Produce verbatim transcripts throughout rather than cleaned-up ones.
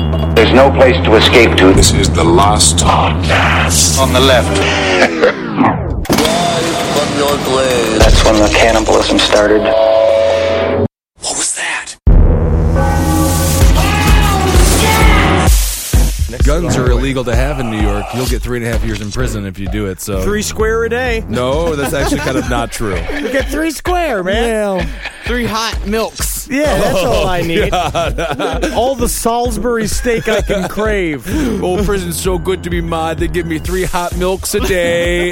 There's no place to escape to. This is the last podcast. On the left. That's when the cannibalism started. What was that? Guns are illegal to have in New York. You'll get three and a half years in prison if you do it. So Three square a day. no, that's actually kind of not true. You get three square, man. Three hot milks. Yeah, that's all I need. All the Salisbury steak I can crave. Old prison's so good to be mod. They give me three hot milks a day.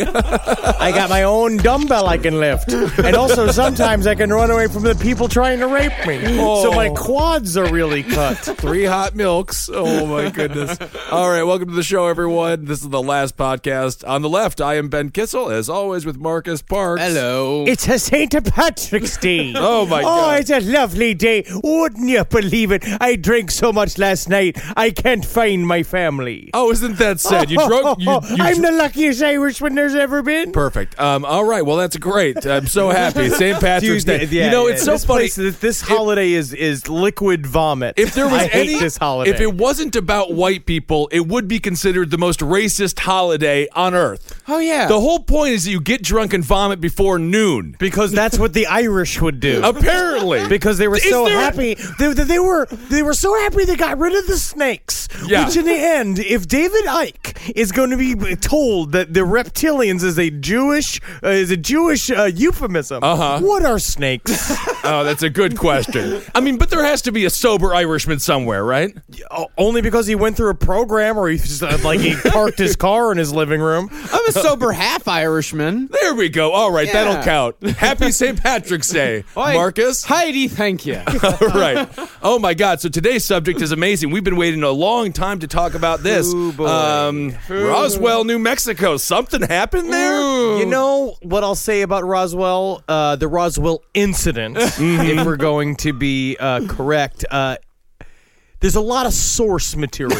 I got my own dumbbell I can lift. And also sometimes I can run away from the people trying to rape me. Oh. So my quads are really cut. Three hot milks. Oh, my goodness. All right, welcome to the show, everyone. This is the last podcast. On the left, I am Ben Kissel, as always, with Marcus Parks. Hello. It's a Saint Patrick's Day. Oh, my Oh, God. it's a lovely day. Wouldn't you believe it? I drank so much last night, I can't find my family. Oh, isn't that sad? You drunk? You, you I'm dr- the luckiest Irishman there's ever been. Perfect. Um, all right, well, that's great. I'm so happy. Saint Patrick's Day. Dude, yeah, you know, yeah. it's so this funny. Place, this this holiday is is liquid vomit. If there was I hate any, this holiday. if it wasn't about white people, it would be considered the most racist holiday on earth. Oh, yeah. The whole point is that you get drunk and vomit before noon. because that's what the Irish would do. Apparently, Because they were Is so there- happy, they, they, they were they were so happy they got rid of the snakes. Yeah. Which in the end, if David Icke is going to be told that the reptilians is a Jewish uh, is a Jewish uh, euphemism, Uh-huh. what are snakes? Oh, that's a good question. I mean, but there has to be a sober Irishman somewhere, right? O- Only because he went through a program, or he just, uh, like he parked his car in his living room. I'm a sober half Irishman. There we go. All right, Yeah. that'll count. Happy Saint Patrick's Day, Oi, Marcus. Heidi, thank you. All right. Oh my God. So today's subject is amazing. We've been waiting a long time to talk about this. Ooh, boy. Um, Roswell, New Mexico. Something happened there. You know what I'll say about Roswell? Uh, the Roswell incident, if we're going to be uh, correct. Uh, there's a lot of source material.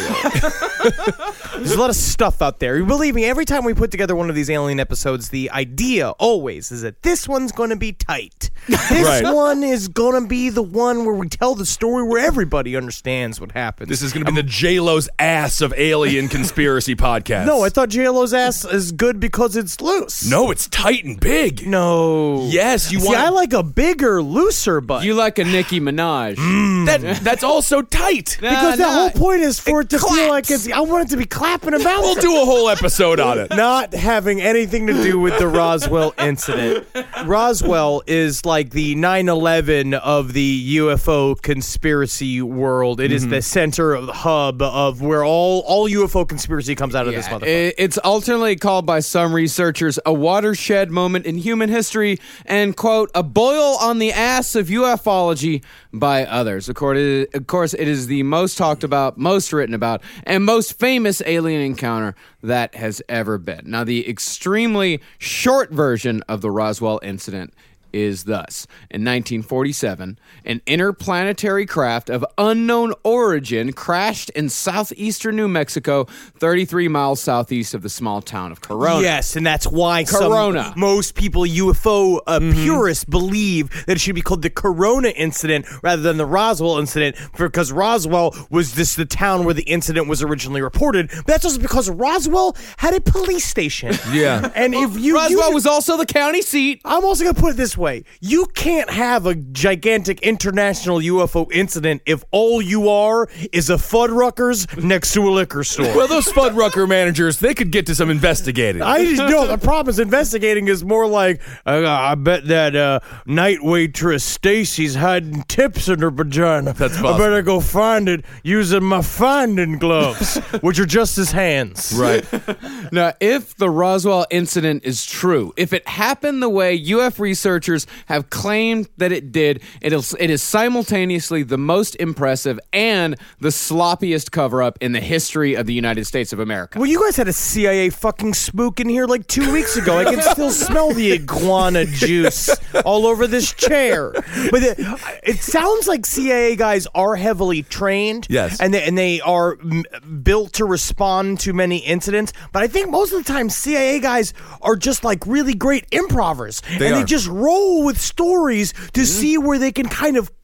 There's a lot of stuff out there. Believe me, every time we put together one of these alien episodes, the idea always is that this one's going to be tight. This Right. one is going to be the one where we tell the story where everybody understands what happened. This is going to be the J-Lo's ass of alien conspiracy podcasts. no, I thought J Lo's ass is good because it's loose. No, it's tight and big. No. Yes, you See, want I like a bigger, looser butt. You like a Nicki Minaj. that. That's also tight. Because the Nah, whole nah. point is for it, It to feel claps. like it's. I want it to be clapping and bouncing. We'll do a whole episode on it. Not having anything to do with the Roswell incident. Roswell is like the nine eleven of the U F O conspiracy world. It is the center of the hub of where all, all U F O conspiracy comes out of this Yeah, motherfucker. it- it's alternately called by some researchers a watershed moment in human history and, quote, a boil on the ass of ufology by others. Of course, of course, it is the most talked about, most written about, and most famous alien encounter that has ever been. Now, the extremely short version of the Roswell incident is thus. In nineteen forty-seven, an interplanetary craft of unknown origin crashed in southeastern New Mexico, thirty-three miles southeast of the small town of Corona. Yes, and that's why Corona. Some, most people, U F O uh, purists, believe that it should be called the Corona incident rather than the Roswell incident, because Roswell was this the town where the incident was originally reported. But that's also because Roswell had a police station. Yeah. And if you Roswell you, was also the county seat. I'm also going to put it this way. You can't have a gigantic international U F O incident if all you are is a Fuddruckers next to a liquor store. Well, those Fuddrucker managers, they could get to some investigating. I just know the problem is investigating is more like uh, I bet that uh, night waitress Stacy's hiding tips in her vagina. That's I possible. better go find it using my finding gloves, which are just his hands. Right. Now, if the Roswell incident is true, if it happened the way U F researchers have claimed that it did, it is, it is simultaneously the most impressive and the sloppiest cover-up in the history of the United States of America. Well, you guys had a C I A fucking spook in here like two weeks ago. I can still smell the iguana juice all over this chair. But it, it sounds like C I A guys are heavily trained. Yes. And they, and they are m- built to respond to many incidents. But I think most of the time C I A guys are just like really great improvers. They and are. they just roll with stories to see where they can kind of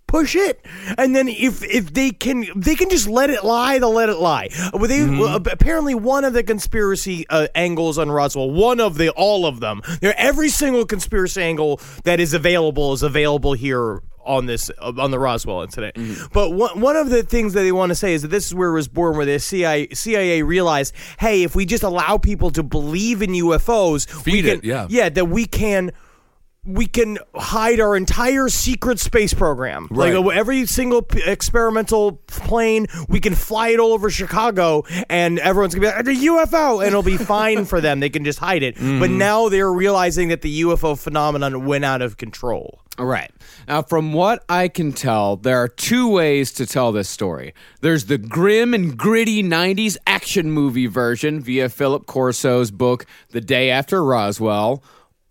push it. And then if if they can they can just let it lie, they'll let it lie. Well, they, Mm-hmm. well, apparently one of the conspiracy uh, angles on Roswell, one of the all of them, there every single conspiracy angle that is available is available here on this uh, on the Roswell incident. Mm-hmm. But one one of the things that they want to say is that this is where it was born, where the C I A, C I A realized, hey, if we just allow people to believe in U F Os, we Feed can, it, yeah. yeah, that we can. We can hide our entire secret space program. Right. Like uh, every single p- experimental plane, we can fly it all over Chicago, and everyone's gonna be like, "It's a U F O," and it'll be fine for them. They can just hide it. Mm-hmm. But now they're realizing that the U F O phenomenon went out of control. All right. Now, from what I can tell, there are two ways to tell this story. There's the grim and gritty nineties action movie version via Philip Corso's book, The Day After Roswell,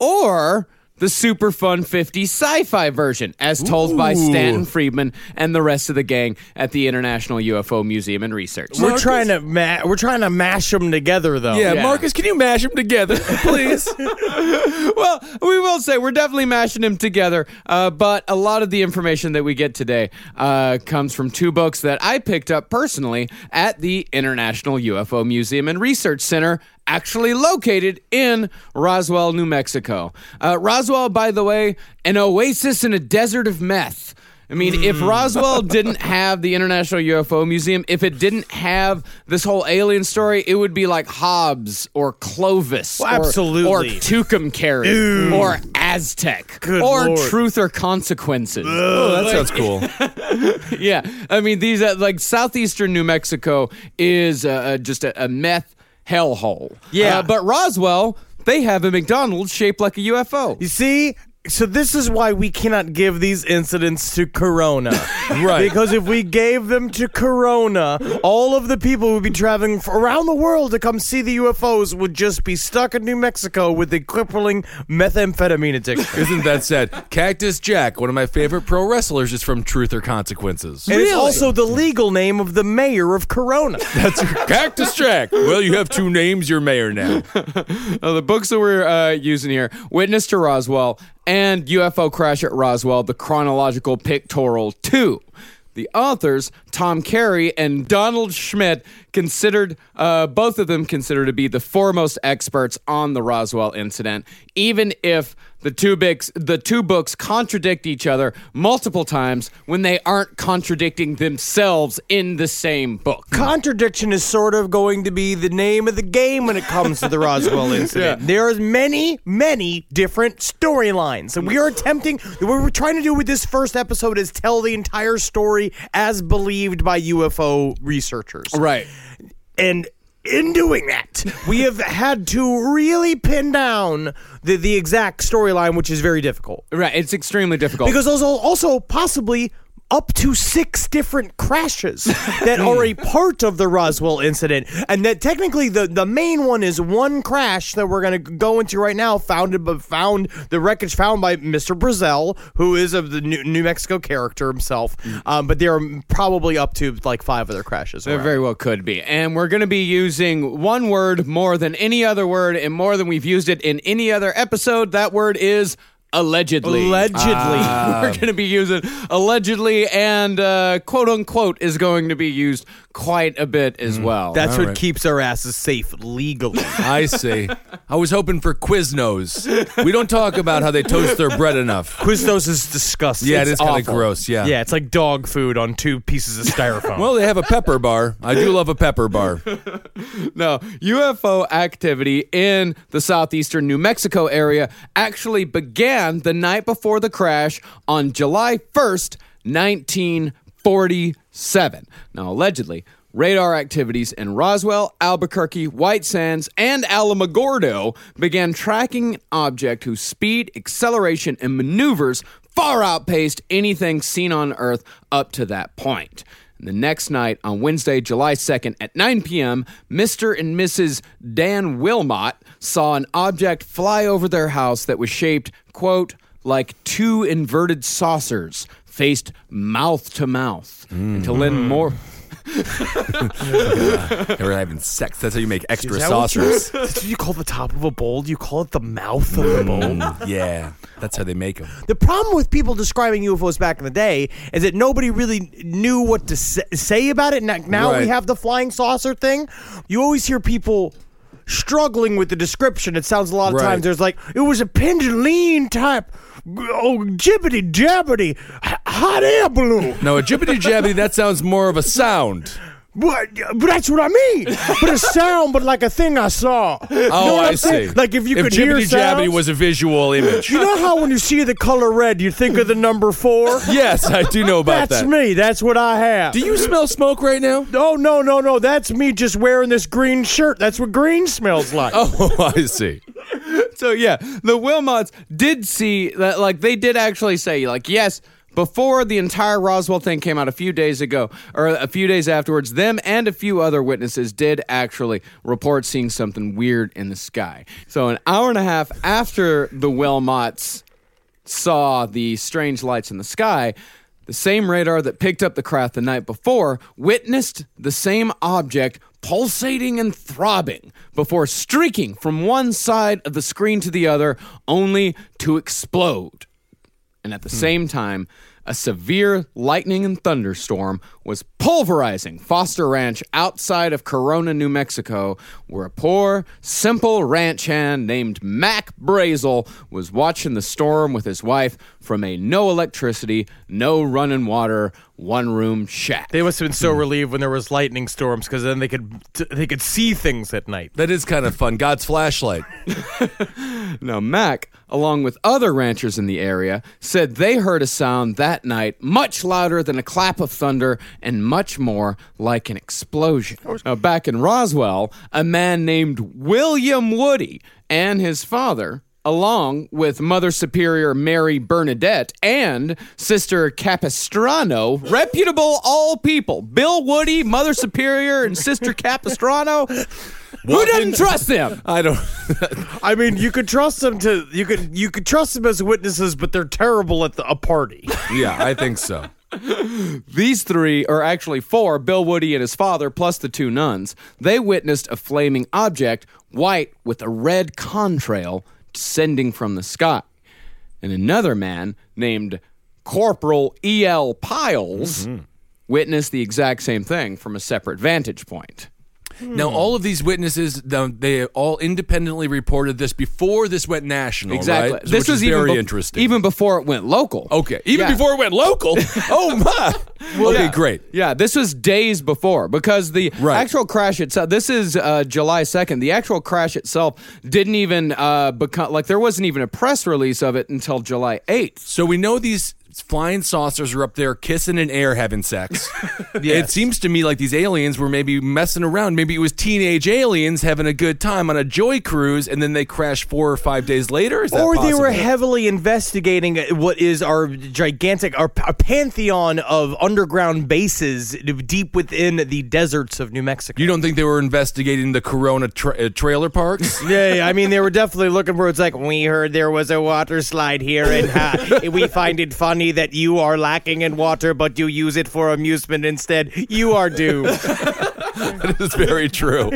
or the super fun fifties sci-fi version, as told by Stanton Friedman and the rest of the gang at the International U F O Museum and Research. We're trying to ma- we're trying to mash them together, though. Yeah, Yeah. Marcus, can you mash them together, please? Well, we will say we're definitely mashing them together, uh, but a lot of the information that we get today uh, comes from two books that I picked up personally at the International U F O Museum and Research Center, actually located in Roswell, New Mexico. Uh, Roswell, by the way, an oasis in a desert of meth. I mean, if Roswell didn't have the International U F O Museum, if it didn't have this whole alien story, it would be like Hobbs or Clovis Well, or, absolutely. or Tucumcari or Aztec Good or Lord. Truth or Consequences. Oh, that sounds cool. Yeah, I mean, these uh, like southeastern New Mexico is uh, uh, just a, a meth hellhole. Yeah. Uh, but Roswell, they have a McDonald's shaped like a U F O. You see? So this is why we cannot give these incidents to Corona. Right. Because if we gave them to Corona, all of the people who would be traveling f- around the world to come see the U F Os would just be stuck in New Mexico with the crippling methamphetamine addiction. Isn't that sad? Cactus Jack, one of my favorite pro wrestlers, is from Truth or Consequences. And it's also the legal name of the mayor of Corona. That's Cactus Jack. Well, you have two names. You're mayor now. Uh, the books that we're uh, using here, Witness to Roswell and U F O Crash at Roswell, The Chronological Pictorial two. The authors, Tom Carey and Donald Schmidt, considered, uh, both of them considered to be the foremost experts on the Roswell incident, even if the two books, the two books contradict each other multiple times when they aren't contradicting themselves in the same book. Contradiction is sort of going to be the name of the game when it comes to the Roswell incident. There are many, many different storylines. And we are attempting, what we're trying to do with this first episode is tell the entire story as believed by U F O researchers. Right. And in doing that, we have had to really pin down the, the exact storyline, which is very difficult. Right. It's extremely difficult. Because those are also possibly up to six different crashes that are a part of the Roswell incident. And that technically the, the main one is one crash that we're going to go into right now, founded but found the wreckage found by Mister Brazel, who is of the New, New Mexico character himself. Um, but there are probably up to like five other crashes. There around. very well could be. And we're going to be using one word more than any other word and more than we've used it in any other episode. That word is allegedly. Allegedly. We're going to be using allegedly, and uh, quote unquote is going to be used quite a bit as well. That's All what right. keeps our asses safe legally. I see. I was hoping for Quiznos. We don't talk about how they toast their bread enough. Quiznos is disgusting. Yeah, It's it is kind of awful. gross. Yeah. Yeah, it's like dog food on two pieces of styrofoam. Well, they have a pepper bar. I do love a pepper bar. No, U F O activity in the southeastern New Mexico area actually began the night before the crash on July first, nineteen forty-seven. Now, allegedly, radar activities in Roswell, Albuquerque, White Sands, and Alamogordo began tracking an object whose speed, acceleration, and maneuvers far outpaced anything seen on Earth up to that point. And the next night, on Wednesday, July second at nine p.m., Mister and Missus Dan Wilmot saw an object fly over their house that was shaped, quote, like two inverted saucers faced mouth to mouth. And to lend more... They were having sex. That's how you make extra Is that what you- saucers. That's what you call the top of a bowl? Do you call it the mouth of the bowl? Mm, yeah, that's how they make them. The problem with people describing U F Os back in the day is that nobody really knew what to sa- say about it. Now, now Right. we have the flying saucer thing. You always hear people struggling with the description. It sounds a lot of Right. times there's like, it was a pendulino type, oh, jibbity jabbity, h- hot air balloon. No, a jibbity jabbity, that sounds more of a sound. But, but that's what I mean. But a sound, but like a thing I saw. Oh, You know what I I'm saying? see. Like if you if could hear jibbity jabbity sounds. was a visual image. You know how when you see the color red, you think of the number four? Yes, I do know about That's that. me. That's what I have. Do you smell smoke right now? No, no, no, no. That's me just wearing this green shirt. That's what green smells like. Oh, I see. So yeah, the Wilmots did see that, like they did actually say, like, yes, before the entire Roswell thing came out a few days ago, or a few days afterwards, them and a few other witnesses did actually report seeing something weird in the sky. So an hour and a half after the Wilmots saw the strange lights in the sky, the same radar that picked up the craft the night before witnessed the same object pulsating and throbbing before streaking from one side of the screen to the other, only to explode. And at the same time, a severe lightning and thunderstorm was pulverizing Foster Ranch outside of Corona, New Mexico, where a poor, simple ranch hand named Mac Brazel was watching the storm with his wife from a no electricity, no running water, one-room shack. They must have been so relieved when there was lightning storms because then they could t- they could see things at night. That is kind of fun. God's flashlight. Now, Mac, along with other ranchers in the area, said they heard a sound that night much louder than a clap of thunder and much more like an explosion. Now, back in Roswell, a man named William Woody and his father, along with Mother Superior Mary Bernadette and Sister Capistrano, reputable all people, Bill Woody, Mother Superior, and Sister Capistrano. Who doesn't trust them? I don't. I mean, you could trust them to you could you could trust them as witnesses, but they're terrible at the, a party. Yeah, I think so. These three, or actually four, Bill Woody and his father, plus the two nuns, they witnessed a flaming object, white with a red contrail, descending from the sky. And another man named Corporal E L. Piles witnessed the exact same thing from a separate vantage point. Now, all of these witnesses, um, they all independently reported this before this went national, Exactly. right? This Which was is even very be- interesting. even before it went local. okay, even Yeah. before it went local. Oh my. okay, Yeah. great. Yeah, this was days before because the Right. actual crash itself, this is uh, July second. The actual crash itself didn't even uh, become, like, there wasn't even a press release of it until July eighth. So we know these flying saucers are up there kissing in air, having sex. It seems to me like these aliens were maybe messing around. Maybe it was teenage aliens having a good time on a joy cruise, and then they crash four or five days later. Is that Or they were possible? heavily investigating what is our gigantic, our, our pantheon of underground bases deep within the deserts of New Mexico. You don't think they were investigating the Corona tra- uh, trailer parks? Yeah, yeah, I mean, they were definitely looking for. It's like, we heard there was a water slide here, and uh, we find it funny that you are lacking in water, but you use it for amusement instead. You are doomed. That is very true.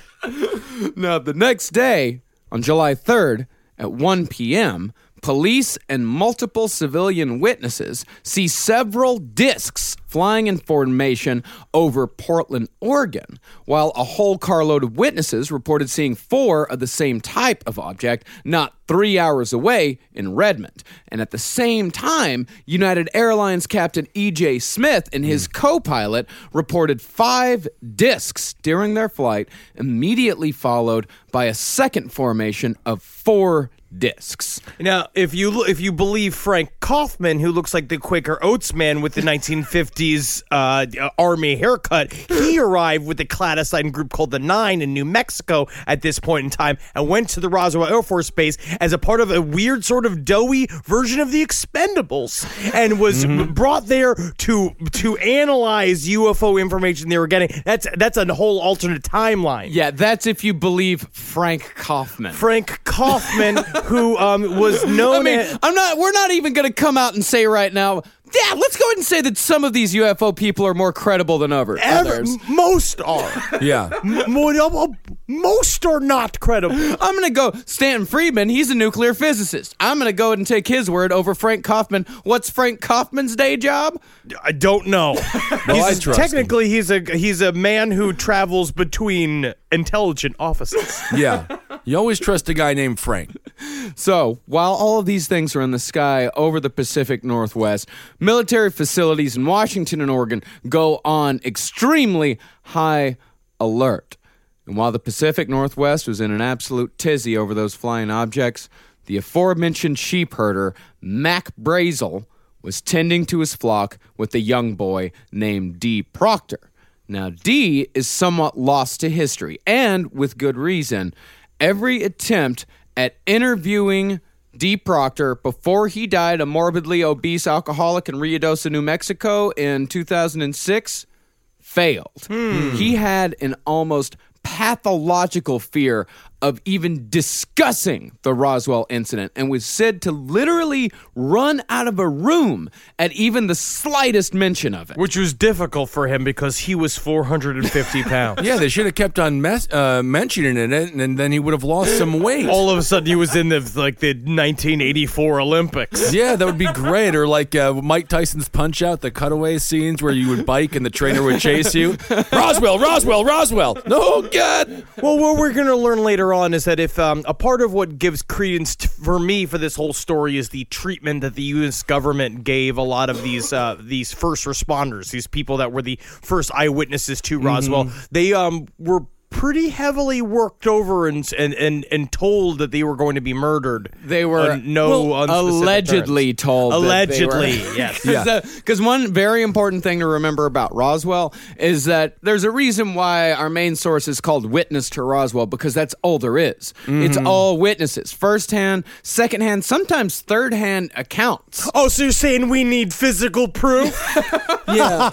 Now, the next day, on July third, at one p.m., police and multiple civilian witnesses see several discs flying in formation over Portland, Oregon, while a whole carload of witnesses reported seeing four of the same type of object not three hours away in Redmond. And at the same time, United Airlines Captain E J. Smith and his co-pilot reported five discs during their flight, immediately followed by a second formation of four discs. Now, if you lo- if you believe Frank Kaufman, who looks like the Quaker Oats man with the nineteen fifties uh, army haircut, he arrived with a clandestine group called the Nine in New Mexico at this point in time and went to the Roswell Air Force Base as a part of a weird sort of doughy version of the Expendables, and was brought there to to analyze U F O information they were getting. That's that's a whole alternate timeline. Yeah, that's if you believe Frank Kaufman. Frank Kaufman, who um, was known I mean, as... I'm not. We're not even going to come out and say right now Yeah, let's go ahead and say that some of these U F O people are more credible than other- Ever, others. most are. Yeah. M- mo- most are not credible. I'm going to go Stanton Friedman. He's a nuclear physicist. I'm going to go ahead and take his word over Frank Kaufman. What's Frank Kaufman's day job? I don't know. Well, I He's- trust him. technically, he's a he's a man who travels between intelligent offices. Yeah. You always trust a guy named Frank. So, while all of these things are in the sky over the Pacific Northwest, military facilities in Washington and Oregon go on extremely high alert. And while the Pacific Northwest was in an absolute tizzy over those flying objects, the aforementioned sheep herder, Mac Brazel, was tending to his flock with a young boy named Dee Proctor. Now, Dee is somewhat lost to history, and with good reason. Every attempt at interviewing Dee Proctor before he died, a morbidly obese alcoholic in Ruidoso, New Mexico in two thousand six, failed. He had an almost pathological fear of even discussing the Roswell incident and was said to literally run out of a room at even the slightest mention of it. Which was difficult for him because he was four hundred fifty pounds. Yeah, they should have kept on mes- uh, mentioning it, and then he would have lost some weight. All of a sudden, he was in the like the nineteen eighty-four Olympics. Yeah, that would be great. Or like uh, Mike Tyson's Punch-Out, the cutaway scenes where you would bike and the trainer would chase you. Roswell, Roswell, Roswell. No, God. Well, what we're going to learn later on is that if um, a part of what gives credence t- for me for this whole story is the treatment that the U S government gave a lot of these uh, these first responders, these people that were the first eyewitnesses to Roswell. Mm-hmm. They um, were pretty heavily worked over and and, and and told that they were going to be murdered. They were uh, no well, unspecific allegedly terms. told. Allegedly, that they were, yes. Yeah. Because one very important thing to remember about Roswell is that there's a reason why our main source is called Witness to Roswell, because that's all there is. Mm-hmm. It's all witnesses, firsthand, secondhand, sometimes third-hand accounts. Oh, so you're saying we need physical proof? Yeah.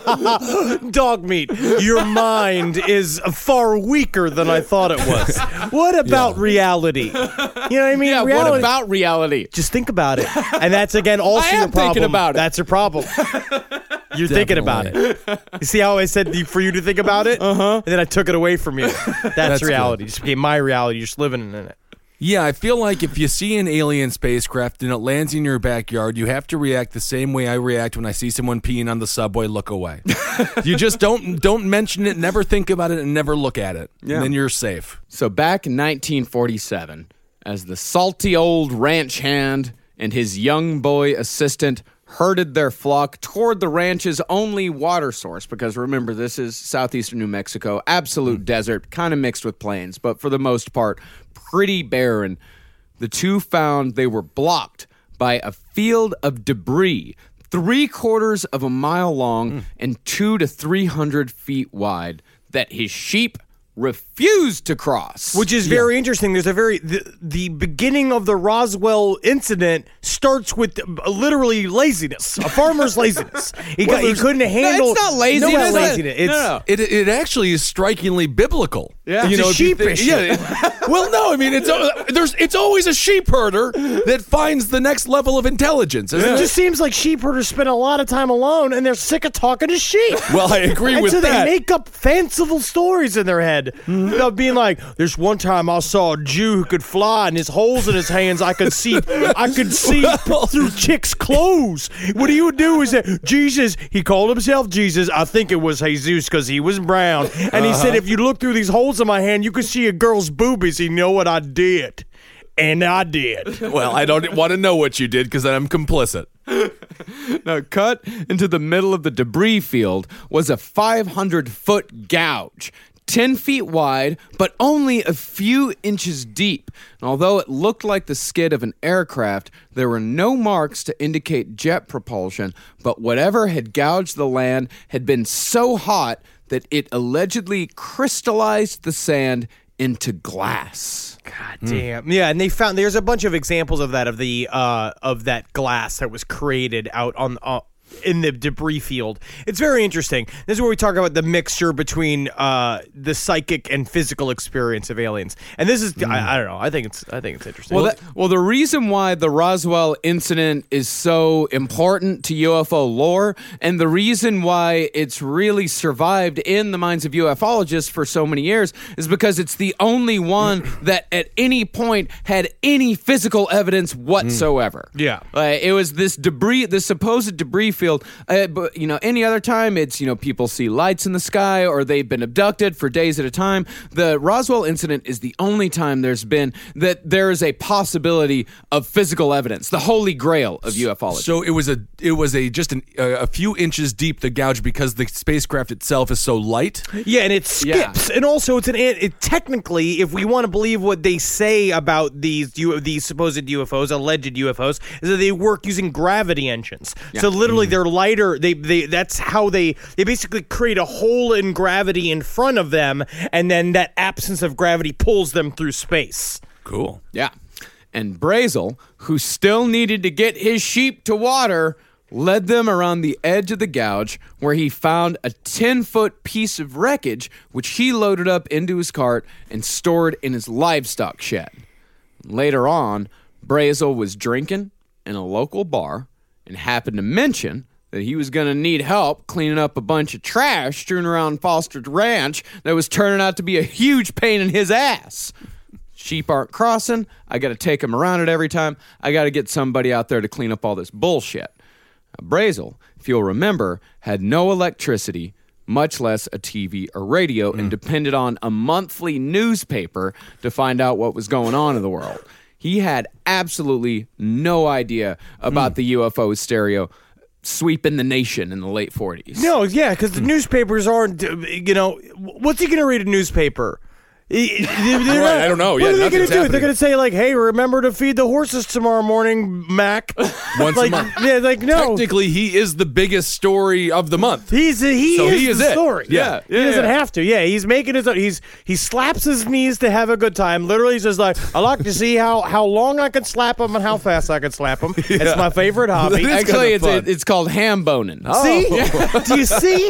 Dog meat. Your mind is far weaker than I thought it was. What about Yeah. reality? You know what I mean? Yeah, reality. what about reality? Just think about it. And that's, again, also I am your problem. thinking about it. That's your problem. You're thinking about it. You see how I said for you to think about it? Uh-huh. And then I took it away from you. That's, That's reality. good. Just became my reality. You're just living in it. Yeah, I feel like if you see an alien spacecraft and it lands in your backyard, you have to react the same way I react when I see someone peeing on the subway. Look away. You just don't don't mention it, never think about it, and never look at it. Yeah. And then you're safe. So back in nineteen forty-seven, as the salty old ranch hand and his young boy assistant herded their flock toward the ranch's only water source, because remember, this is southeastern New Mexico, absolute mm. desert, kind of mixed with plains, but for the most part, pretty barren. The two found they were blocked by a field of debris, three quarters of a mile long mm. and two to three hundred feet wide, that his sheep refused to cross. Which is very yeah. interesting. There's a very the, the beginning of the Roswell incident starts with uh, literally laziness, a farmer's laziness. He well, got he couldn't handle. No, it's not laziness. No, it's not laziness. It's, no, no. It it actually is strikingly biblical. Yeah. you It's know, a if you sheepish. think- yeah. Well, no, I mean it's uh, there's it's always a sheep herder that finds the next level of intelligence. Isn't It it? just seems like sheep herders spend a lot of time alone, and they're sick of talking to sheep. Well, I agree and with so that. they make up fanciful stories in their head about being like, "There's one time I saw a Jew who could fly, and his holes in his hands I could see, I could see through chicks' clothes." What he would do is that Jesus, he called himself Jesus. I think it was Jesus because he was brown, and he Uh-huh. said, "If you look through these holes in my hand, you could see a girl's boobies. You know what I did." And I did. Well, I don't want to know what you did because then I'm complicit. Now, cut into the middle of the debris field was a five hundred foot gouge, ten feet wide, but only a few inches deep. And although it looked like the skid of an aircraft, there were no marks to indicate jet propulsion, but whatever had gouged the land had been so hot that it allegedly crystallized the sand into glass. God damn. Yeah, and they found there's a bunch of examples of that of the uh of that glass that was created out on uh, in the debris field. It's very interesting. This is where we talk about the mixture between uh, the psychic and physical experience of aliens. And this is, mm. I, I don't know. I think it's, I think it's interesting. Well, that, well, the reason why the Roswell incident is so important to U F O lore, and the reason why it's really survived in the minds of ufologists for so many years, is because it's the only one that at any point had any physical evidence whatsoever. Mm. Yeah, uh, it was this debris, this supposed debris field. Uh, but you know, any other time, it's you know people see lights in the sky or they've been abducted for days at a time. The Roswell incident is the only time there's been that there is a possibility of physical evidence, the holy grail of ufology. So it was a it was a just an, uh, a few inches deep, the gouge, because the spacecraft itself is so light. Yeah, and it skips, yeah. and also it's an it, technically, if we want to believe what they say about these U, these supposed U F Os, alleged U F Os, is that they work using gravity engines. Yeah. So literally, mm. they're lighter. They they that's how they they basically create a hole in gravity in front of them, and then that absence of gravity pulls them through space. Cool. Yeah. And Brazel, who still needed to get his sheep to water, led them around the edge of the gouge where he found a ten-foot piece of wreckage, which he loaded up into his cart and stored in his livestock shed. Later on, Brazel was drinking in a local bar and happened to mention that he was going to need help cleaning up a bunch of trash strewn around Foster's ranch that was turning out to be a huge pain in his ass. Sheep aren't crossing. I got to take them around it every time. I got to get somebody out there to clean up all this bullshit. Now, Brazel, if you'll remember, had no electricity, much less a T V or radio, mm. and depended on a monthly newspaper to find out what was going on in the world. He had absolutely no idea about mm. the U F O hysteria sweeping the nation in the late forties. No, yeah, because the newspapers aren't, you know, what's he going to read a newspaper? Right, I don't know. What yeah, are they going to do? happening. They're going to say, like, hey, remember to feed the horses tomorrow morning, Mac. Once like, a month. Yeah, like, no. Technically, he is the biggest story of the month. He's a, he, so is he is the it. story. Yeah. He yeah, doesn't yeah. have to. Yeah, he's making his own. He's, he slaps his knees to have a good time. Literally, he's just like, I like to see how, how long I can slap him and how fast I can slap him. yeah. It's my favorite hobby. Actually, it's, it, it's called ham boning. Oh. See? Yeah. Do you see?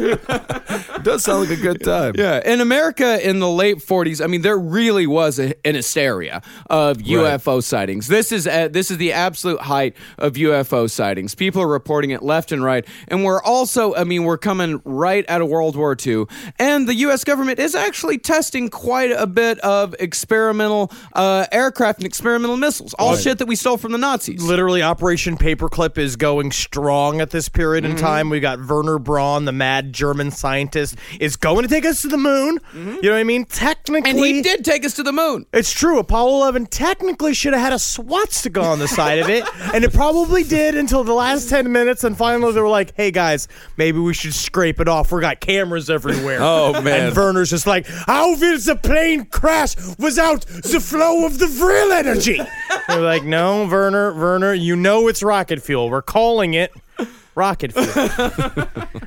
It does sound like a good time. Yeah. In America in the late forties, I mean, there really was a, an hysteria of U F O right. sightings. This is uh, this is the absolute height of U F O sightings. People are reporting it left and right, and we're also, I mean, we're coming right out of World War Two, and the U S government is actually testing quite a bit of experimental uh, aircraft and experimental missiles, all right. shit that we stole from the Nazis. Literally, Operation Paperclip is going strong at this period mm-hmm. in time. We got Werner Braun, the mad German scientist, is going to take us to the moon. Mm-hmm. You know what I mean? Technically, and he did take us to the moon. It's true. Apollo eleven technically should have had a swastika on the side of it, and it probably did until the last ten minutes, and finally they were like, hey, guys, maybe we should scrape it off. We got cameras everywhere. Oh, man. And Werner's just like, how will the plane crash without the flow of the Vril energy? They're like, no, Werner, Werner, you know it's rocket fuel. We're calling it rocket fuel.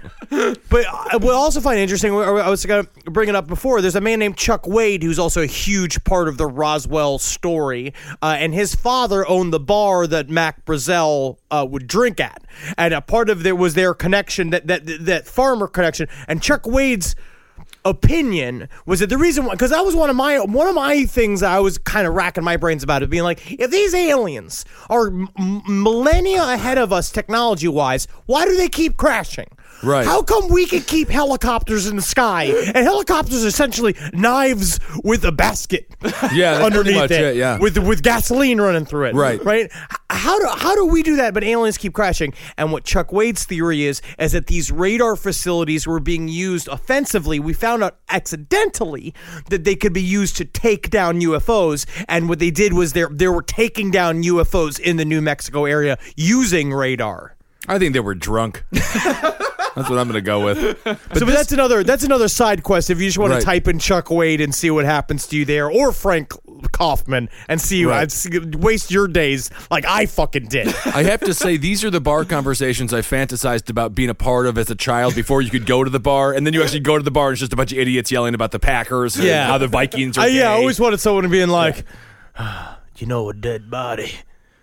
But what I also find interesting, I was going to bring it up before, there's a man named Chuck Wade who's also a huge part of the Roswell story, uh, and his father owned the bar that Mac Brazel uh, would drink at, and a part of there was their connection, that that that farmer connection, and Chuck Wade's opinion was that the reason why, because that was one of my one of my things that I was kind of racking my brains about, it being like, if these aliens are m- millennia ahead of us technology wise, why do they keep crashing? Right. How come we can keep helicopters in the sky, and helicopters are essentially knives with a basket yeah, that's underneath much it, it, yeah. with with gasoline running through it, right? Right. How do how do we do that? But aliens keep crashing. And what Chuck Wade's theory is is that these radar facilities were being used offensively. We found out accidentally that they could be used to take down U F Os, and what they did was they they were taking down U F Os in the New Mexico area using radar. I think they were drunk. That's what I'm going to go with. But so but this, that's another that's another side quest. If you just want right. to type in Chuck Wade and see what happens to you there, or Frank Kaufman, and see, right. uh, see waste your days like I fucking did. I have to say, these are the bar conversations I fantasized about being a part of as a child before you could go to the bar, and then you actually go to the bar and it's just a bunch of idiots yelling about the Packers and yeah. how the Vikings are uh, gay. Yeah, I always wanted someone to be in like, you know, a dead body.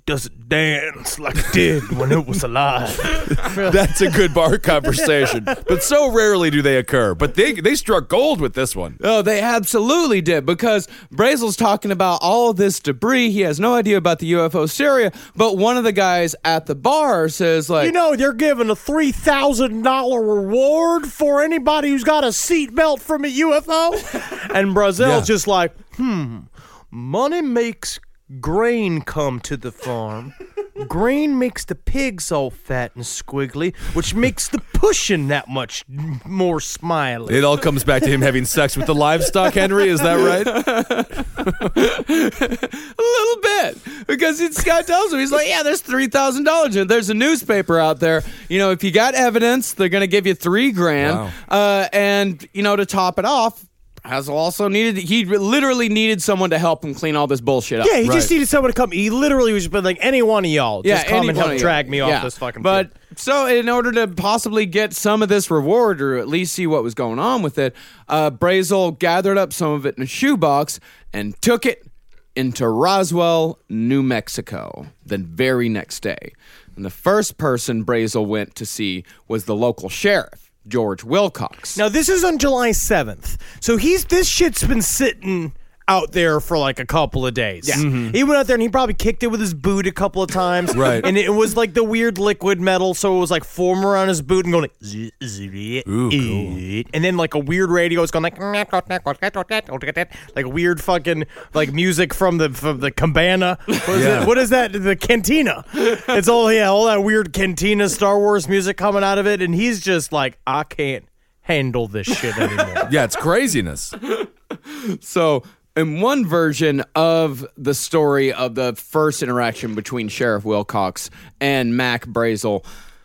doesn't dance like it did when it was alive. That's a good bar conversation. But so rarely do they occur. But they they struck gold with this one. Oh, they absolutely did, because Brazel's talking about all of this debris. He has no idea about the U F O hysteria, but one of the guys at the bar says, like, You know, they're giving a three thousand dollars reward for anybody who's got a seatbelt from a U F O. And Brazel's Yeah. just like, hmm, money makes grain come to the farm. Grain makes the pigs all fat and squiggly, which makes the pushing that much more smiley. It all comes back to him having sex with the livestock, Henry. Is that right? a little bit, because it's, Scott tells him, he's like, yeah, there's three thousand dollars, and there's a newspaper out there. You know, if you got evidence, they're going to give you three grand. Wow. Uh, and, you know, to top it off, Hazel also needed, he literally needed someone to help him clean all this bullshit up. Yeah, he Right. just needed someone to come. He literally was just like, any one of y'all, just come any and one help of drag you. me off Yeah. this fucking But field. so, in order to possibly get some of this reward, or at least see what was going on with it, uh, Brazel gathered up some of it in a shoebox and took it into Roswell, New Mexico, the very next day. And the first person Brazel went to see was the local sheriff, George Wilcox. Now, this is on July seventh. So he's this shit's been sitting out there for like a couple of days. Yeah. He went out there and he probably kicked it with his boot a couple of times. Right. And it was like the weird liquid metal, so it was like foam around his boot and going like, zzz, zzz, Ooh, cool. and then like a weird radio is going like like weird fucking like music from the from the cabana. What is, Yeah. it? What is that? The cantina. It's all yeah, all that weird cantina Star Wars music coming out of it, and he's just like, I can't handle this shit anymore. Yeah, it's craziness. So, in one version of the story of the first interaction between Sheriff Wilcox and Mac Brazel,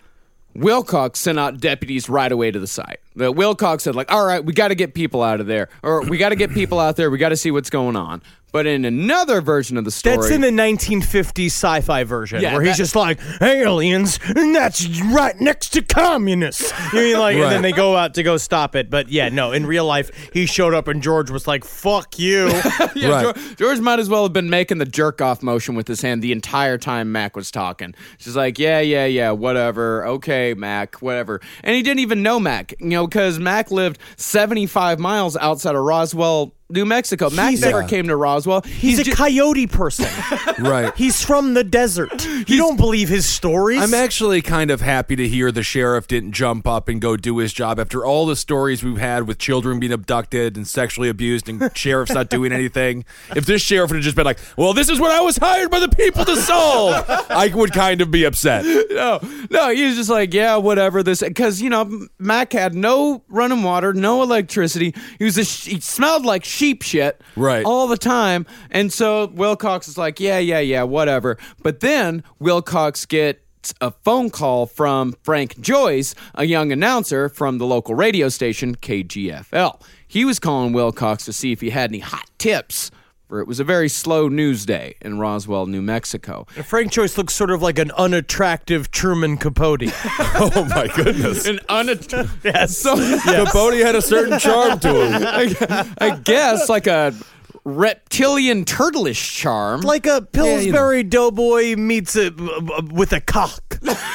Wilcox sent out deputies right away to the site. The Wilcox said, like, all right, we got to get people out of there, or we got to get people out there. We got to see what's going on. But in another version of the story, That's in the nineteen fifties sci-fi version, Yeah, where he's that- just like, aliens, and that's right next to communists. You mean like, and then Right. they go out to go stop it. But yeah, no, in real life, he showed up and George was like, fuck you. yeah, Right. George, George might as well have been making the jerk off motion with his hand the entire time Mac was talking. She's like, yeah, yeah, yeah, whatever. Okay, Mac, whatever. And he didn't even know Mac, you know, because Mac lived seventy-five miles outside of Roswell, New Mexico. Mac He's never a- came to Roswell. He's a ju- coyote person. Right. He's from the desert. You don't believe his stories? I'm actually kind of happy to hear the sheriff didn't jump up and go do his job after all the stories we've had with children being abducted and sexually abused and sheriffs not doing anything. If this sheriff had just been like, well, this is what I was hired by the people to solve, I would kind of be upset. no, no, he was just like, yeah, whatever. This, because, you know, Mac had no running water, no electricity. He was a sh- he smelled like sheep shit Right. all the time. And so Wilcox is like, yeah, yeah, yeah, whatever. But then Wilcox gets a phone call from Frank Joyce, a young announcer from the local radio station K G F L. He was calling Wilcox to see if he had any hot tips, for it was a very slow news day in Roswell, New Mexico. Frank Joyce looks sort of like an unattractive Truman Capote. Oh, my goodness. An unat- yes. so, Capote had a certain charm to him. I, I guess like a reptilian turtleish charm. Like a Pillsbury Doughboy meets a, with a cock.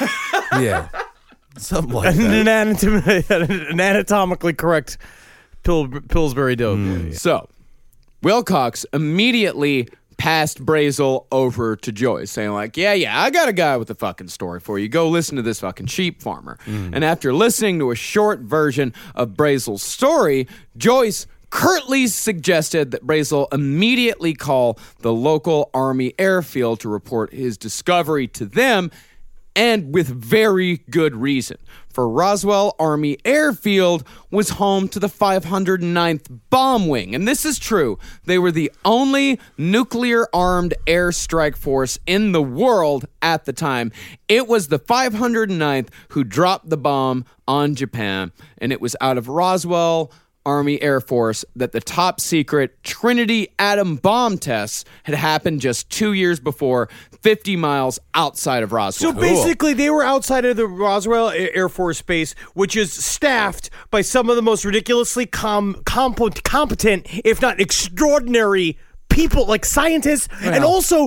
Yeah. Something like an, that. anatom- an anatomically correct Pil- Pillsbury Doughboy. So, Wilcox immediately passed Brazel over to Joyce, saying like, yeah, yeah, I got a guy with a fucking story for you. Go listen to this fucking sheep farmer. And after listening to a short version of Brazel's story, Joyce curtly suggested that Brazel immediately call the local Army airfield to report his discovery to them, and with very good reason. For Roswell Army Airfield was home to the five hundred ninth Bomb Wing. And this is true. They were the only nuclear-armed air strike force in the world at the time. It was the five hundred ninth who dropped the bomb on Japan, and it was out of Roswell Army Air Force that the top secret Trinity atom bomb tests had happened just two years before, fifty miles outside of Roswell. So basically, they were outside of the Roswell A- Air Force Base, which is staffed by some of the most ridiculously com- comp- competent, if not extraordinary, people, like scientists, and also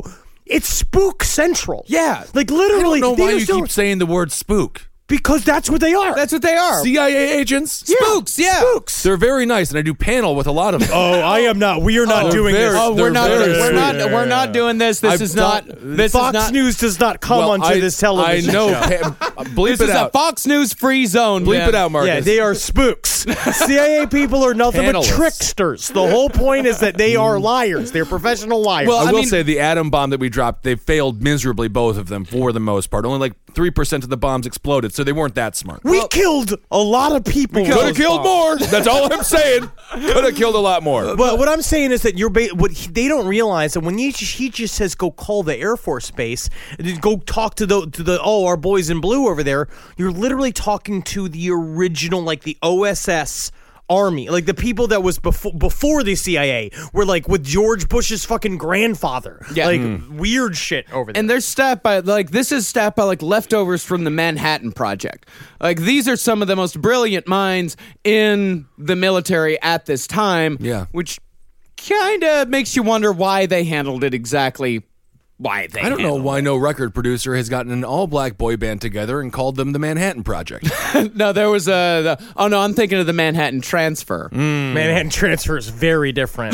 It's spook central. Yeah. Like I literally. don't know why they you don't- keep saying the word spook. Because that's what they are. That's what they are. C I A agents? Spooks, yeah. Spooks. They're very nice, and I do panel with a lot of them. Oh, I am not. We are not Oh, doing they're this. Oh, we're They're not. very We're sweet. not. We're not doing this. This I've is not. thought- This Fox is not. News does not come Well, onto I, this television I know. show. Pa- bleep This it is out. a Fox News free zone. Bleep man. it out, Marcus. Yeah, they are spooks. C I A people are nothing Panelists. but tricksters. The whole point is that they are liars. They're professional liars. Well, I, I will mean- say the atom bomb that we dropped, they failed miserably, both of them, for the most part. Only like three percent of the bombs exploded, so they weren't that smart. we killed a lot of people. with Could have those killed bombs. more. That's all I'm saying. Could have killed a lot more. But what I'm saying is that you're ba- what he, they don't realize that when he, he just says go call the Air Force Base, go talk to the to the oh our boys in blue over there. You're literally talking to the original, like the O S S Army, like the people that was before before the C I A were like with George Bush's fucking grandfather. Yeah. like Hmm. weird shit over there. And they're staffed by like this is staffed by like leftovers from the Manhattan Project. Like these are some of the most brilliant minds in the military at this time. Yeah. Which kind of makes you wonder why they handled it exactly. Why they? I don't know handled why no record producer has gotten an all-black boy band together and called them the Manhattan Project. it. No, there was a. The, oh no, I'm thinking of the Manhattan Transfer. Manhattan Transfer is very different.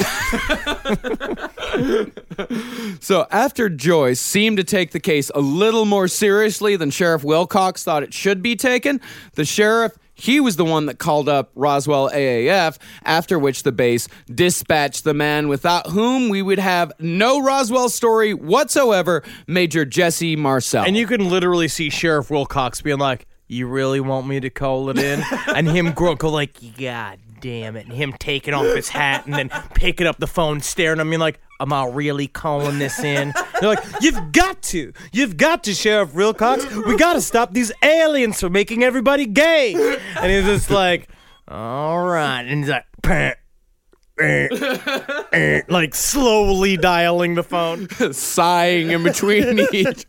So after Joyce seemed to take the case a little more seriously than Sheriff Wilcox thought it should be taken, the sheriff, he was the one that called up Roswell A A F, after which the base dispatched the man without whom we would have no Roswell story whatsoever, Major Jesse Marcel. And you can literally see Sheriff Wilcox being like, "You really want me to call it in?" And him go, go like, "God damn it!" And him taking off his hat and then picking up the phone, staring at me like, "Am I really calling this in?" They're like, "You've got to, you've got to, Sheriff Wilcox. We got to stop these aliens from making everybody gay." And he's just like, "All right," and he's like, "Pah, eh, eh," like slowly dialing the phone. sighing in between each.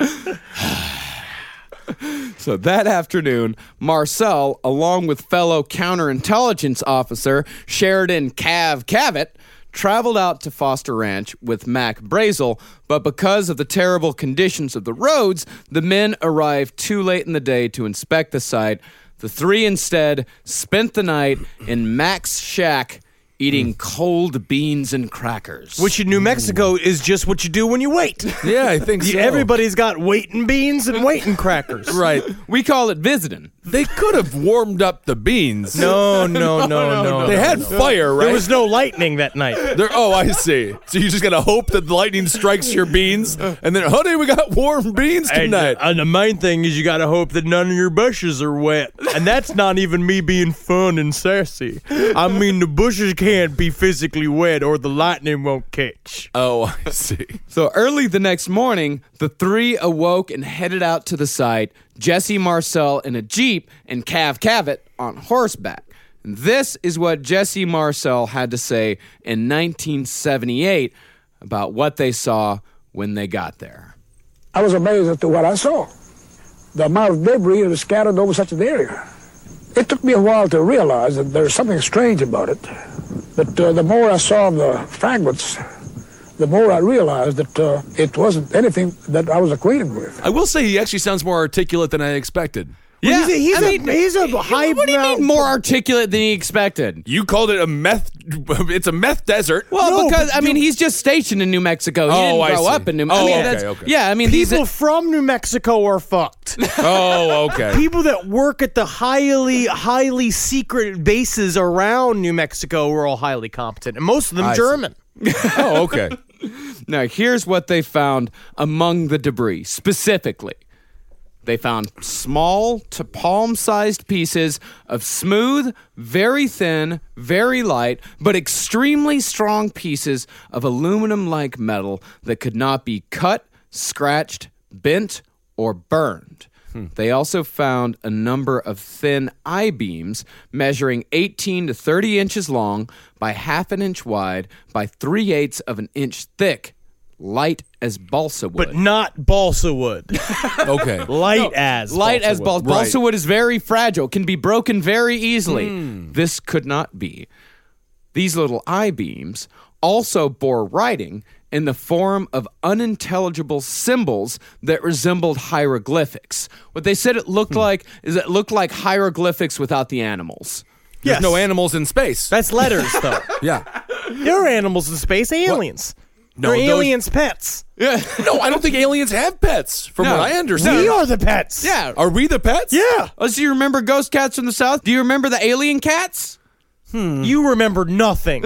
So that afternoon, Marcel, along with fellow counterintelligence officer Sheridan Cav Cavett, traveled out to Foster Ranch with Mac Brazel, but because of the terrible conditions of the roads, the men arrived too late in the day to inspect the site. The three instead spent the night in Mac's shack eating cold beans and crackers. Which in New Mexico is just what you do when you wait. Yeah, I think so. Everybody's got waiting beans and waiting crackers. Right. we call it visiting. They could have warmed up the beans. No, no, no, no. They no, had no. fire, right? There was no lightning that night. There, oh, I see. So you just gotta hope that the lightning strikes your beans, and then, honey, we got warm beans tonight. And, and the main thing is you got to hope that none of your bushes are wet. And that's not even me being fun and sassy. I mean, the bushes can't be physically wet or the lightning won't catch. Oh, I see. So early the next morning, the three awoke and headed out to the site, Jesse Marcel in a Jeep and Cav Cavett on horseback. And this is what Jesse Marcel had to say in nineteen seventy-eight about what they saw when they got there. I was amazed at what I saw. The amount of debris that was scattered over such an area. It took me a while to realize that there's something strange about it. But uh, the more I saw the fragments, the more I realized that uh, it wasn't anything that I was acquainted with. I will say he actually sounds more articulate than I expected. Yeah, he's a, he's I a, mean, he's a high. What do you mean more articulate than he expected? You called it a meth. It's a meth desert. Well, No, because but I mean, you- he's just stationed in New Mexico. He Oh, didn't I grow see. up in New Mexico. Oh, I mean, okay, that's, okay. Yeah, I mean, these People from New Mexico are fucked. Oh, okay. People that work at the highly, highly secret bases around New Mexico are all highly competent, and most of them I see. German. Oh, okay. Now, here's what they found among the debris specifically. They found small to palm-sized pieces of smooth, very thin, very light, but extremely strong pieces of aluminum-like metal that could not be cut, scratched, bent, or burned. They also found a number of thin I-beams measuring eighteen to thirty inches long by half an inch wide by three-eighths of an inch thick, light as balsa wood. But not balsa wood. Okay. Light as Light balsa as wood. balsa. Right. Balsa wood is very fragile, can be broken very easily. This could not be. These little I-beams also bore writing in the form of unintelligible symbols that resembled hieroglyphics. What they said it looked like is it looked like hieroglyphics without the animals. There's Yes. no animals in space. That's letters, though. Yeah. There are animals in space, aliens. No, They're those- aliens' pets. Yeah. No, I don't think aliens have pets, from No. what I understand. We are the pets. Yeah. Are we the pets? Yeah. Oh, so you remember ghost cats from the South? Do you remember the alien cats? You remember nothing.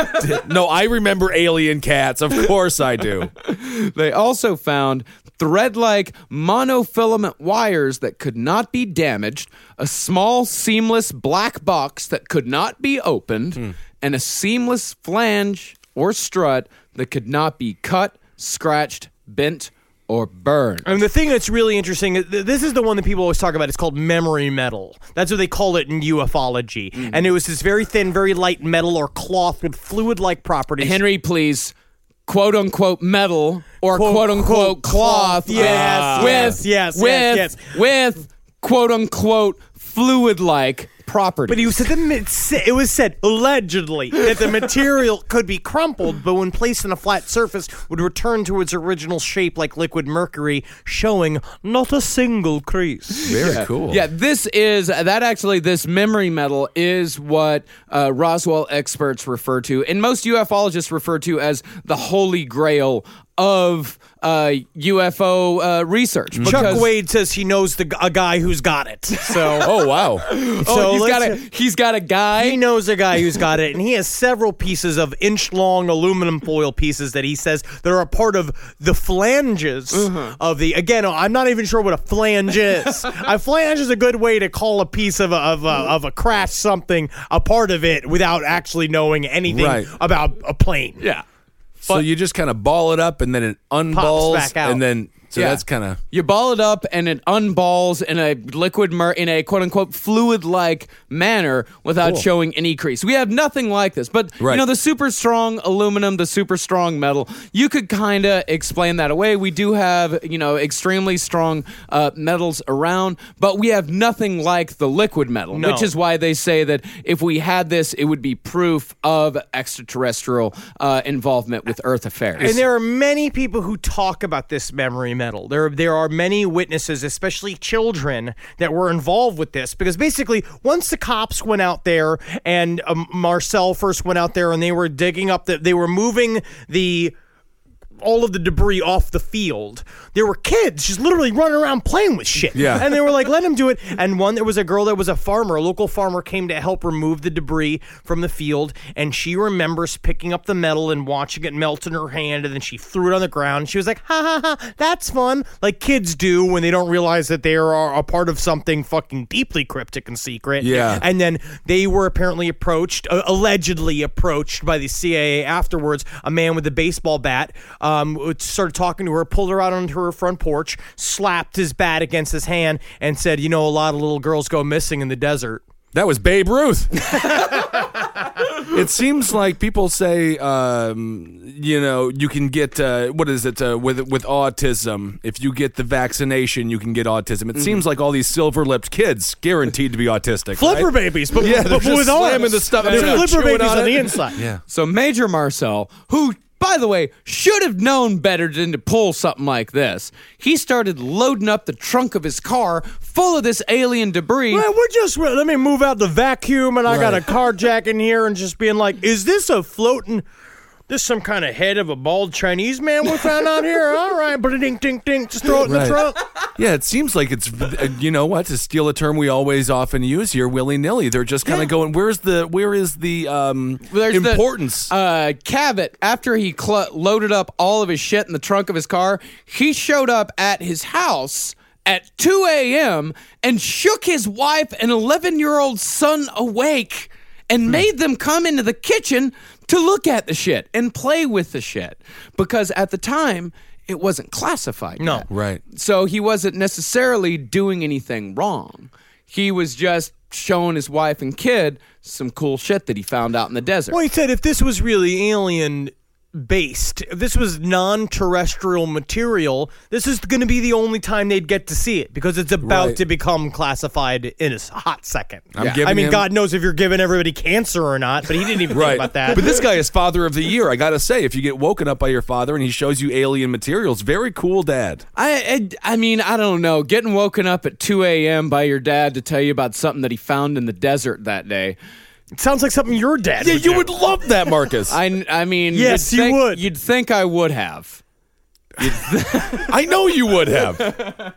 No, I remember alien cats. Of course I do. They also found thread-like monofilament wires that could not be damaged, a small seamless black box that could not be opened, and a seamless flange or strut that could not be cut, scratched, bent, or burned. And the thing that's really interesting, is th- this is the one that people always talk about. It's called memory metal. That's what they call it in ufology. And it was this very thin, very light metal or cloth with fluid-like properties. Henry, please, quote unquote metal or Quote, quote unquote quote, cloth, cloth. Yes, with, yes, yes, with, yes, with quote unquote fluid like properties. But he said the, it sa- it was said allegedly that the material could be crumpled, but when placed on a flat surface, would return to its original shape like liquid mercury, showing not a single crease. Very cool. Yeah, this is that actually. This memory metal is what uh, Roswell experts refer to, and most ufologists refer to as the holy grail of uh, U F O uh, research. Chuck because- Wade says he knows the, a guy who's got it. So, Oh, wow. Oh, so he's let's- got a he's got a guy. he knows a guy who's got it, and he has several pieces of inch-long aluminum foil pieces that he says that are a part of the flanges of the. Again, I'm not even sure what a flange is. A flange is a good way to call a piece of a, of a, of a crash something a part of it without actually knowing anything Right. about a plane. Yeah. So you just kind of ball it up and then it unballs back out. and then so Yeah. that's kind of You ball it up and it unballs in a liquid mer- in a quote unquote fluid like manner without showing any crease. We have nothing like this, but Right. you know the super strong aluminum, the super strong metal. You could kind of explain that away. We do have you know extremely strong uh, metals around, but we have nothing like the liquid metal, No. which is why they say that if we had this, it would be proof of extraterrestrial uh, involvement with Earth affairs. And there are many people who talk about this memory metal. There, there are many witnesses, especially children, that were involved with this. Because basically, once the cops went out there and um, Marcel first went out there and they were digging up, the, they were moving the all of the debris off the field. There were kids just literally running around playing with shit. Yeah. And they were like, let him do it. And one, there was a girl that was a farmer, a local farmer came to help remove the debris from the field. And she remembers picking up the metal and watching it melt in her hand. And then she threw it on the ground. She was like, ha ha ha, that's fun. Like kids do when they don't realize that they are a part of something fucking deeply cryptic and secret. Yeah. And then they were apparently approached, uh, allegedly approached by the C I A afterwards. A man with a baseball bat um, started talking to her, pulled her out onto her front porch, slapped his bat against his hand, and said, you know, a lot of little girls go missing in the desert. that was Babe Ruth. It seems like people say, um, you know, you can get uh, what is it uh, with with autism? If you get the vaccination, you can get autism. It seems like all these silver-lipped kids guaranteed to be autistic. Flipper right? babies, but, Yeah, but they're just with slamming arms. the stuff They're down, flipper chewing babies on on the it. inside. Yeah. So Major Marcel, who, by the way, should have known better than to pull something like this, he started loading up the trunk of his car full of this alien debris. Well, we're just let me move out the vacuum, and I got a Right. car jack in here, and just being like, "Is this a floating? This some kind of head of a bald Chinese man we found out here? All right, but ding ding ding, just throw it in the Right. trunk." Yeah, it seems like it's, uh, you know what, to steal a term we always often use here, willy-nilly. They're just kind of going, where's the, where is the um, There's the- importance? Uh, Cabot, after he cl- loaded up all of his shit in the trunk of his car, he showed up at his house at two a.m. and shook his wife and eleven-year-old son awake and made them come into the kitchen to look at the shit and play with the shit. Because at the time, it wasn't classified No. yet. Right. So he wasn't necessarily doing anything wrong. He was just showing his wife and kid some cool shit that he found out in the desert. Well, he said if this was really alien, based, if this was non-terrestrial material, this is going to be the only time they'd get to see it because it's about Right. to become classified in a hot second. I'm giving I mean, him- God knows if you're giving everybody cancer or not, but he didn't even think Right. about that. But this guy is father of the year. I got to say, if you get woken up by your father and he shows you alien materials, very cool dad. I, I I mean, I don't know. Getting woken up at two a.m. by your dad to tell you about something that he found in the desert that day. It sounds like something your dad Yeah, would you do. would love that, Marcus. I, I, I mean, Yes, you'd you think, would. You'd think I would have. I know you would have.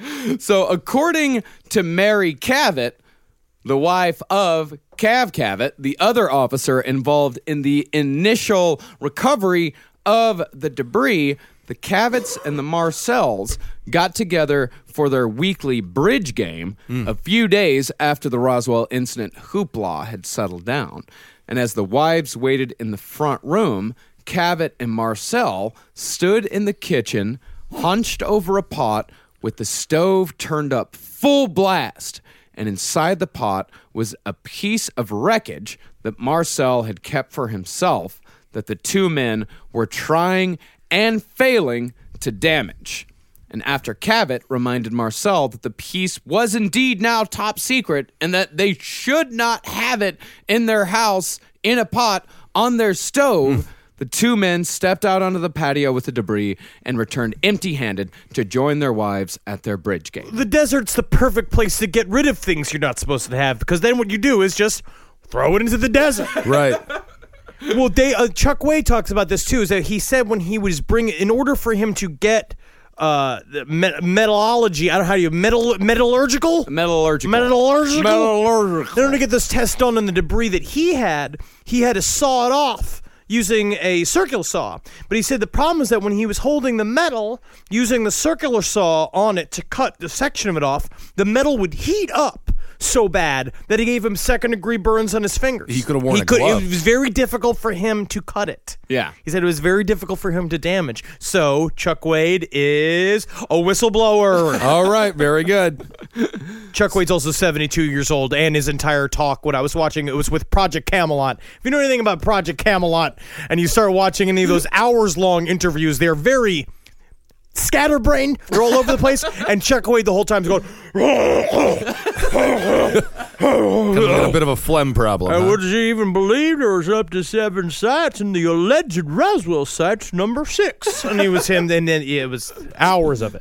So, according to Mary Cavett, the wife of Cav Cavett, the other officer involved in the initial recovery of the debris, the Cavetts and the Marcells got together for their weekly bridge game a few days after the Roswell incident hoopla had settled down. And as the wives waited in the front room, Cavett and Marcel stood in the kitchen, hunched over a pot with the stove turned up full blast. And inside the pot was a piece of wreckage that Marcel had kept for himself that the two men were trying and failing to damage. And after Cavett reminded Marcel that the piece was indeed now top secret and that they should not have it in their house in a pot on their stove, the two men stepped out onto the patio with the debris and returned empty-handed to join their wives at their bridge game. The desert's the perfect place to get rid of things you're not supposed to have because then what you do is just throw it into the desert. Right. Well, they, uh, Chuck Wade talks about this too. Is that he said when he was bringing, in order for him to get uh, the met- metallurgy, I don't know how you metal metallurgical, Metallurgical. metallurgical, Metallurgical. in order to get this test done on the debris that he had, he had to saw it off using a circular saw. But he said the problem is that when he was holding the metal, using the circular saw on it to cut the section of it off, the metal would heat up so bad that he gave him second degree burns on his fingers. He could have worn He a could- glove. It was very difficult for him to cut it. Yeah. He said it was very difficult for him to damage. So Chuck Wade is a whistleblower. All right, very good. Chuck Wade's also seventy-two years old, and his entire talk, what I was watching, it was with Project Camelot. If you know anything about Project Camelot, and you start watching any of those hours-long interviews, they're very scatterbrained. They're all over the place, and Chuck Wade the whole time is going, Got a bit of a phlegm problem. I huh? wouldn't even believe there was up to seven sites, and the alleged Roswell site's number six. And it was him, and then yeah, it was hours of it.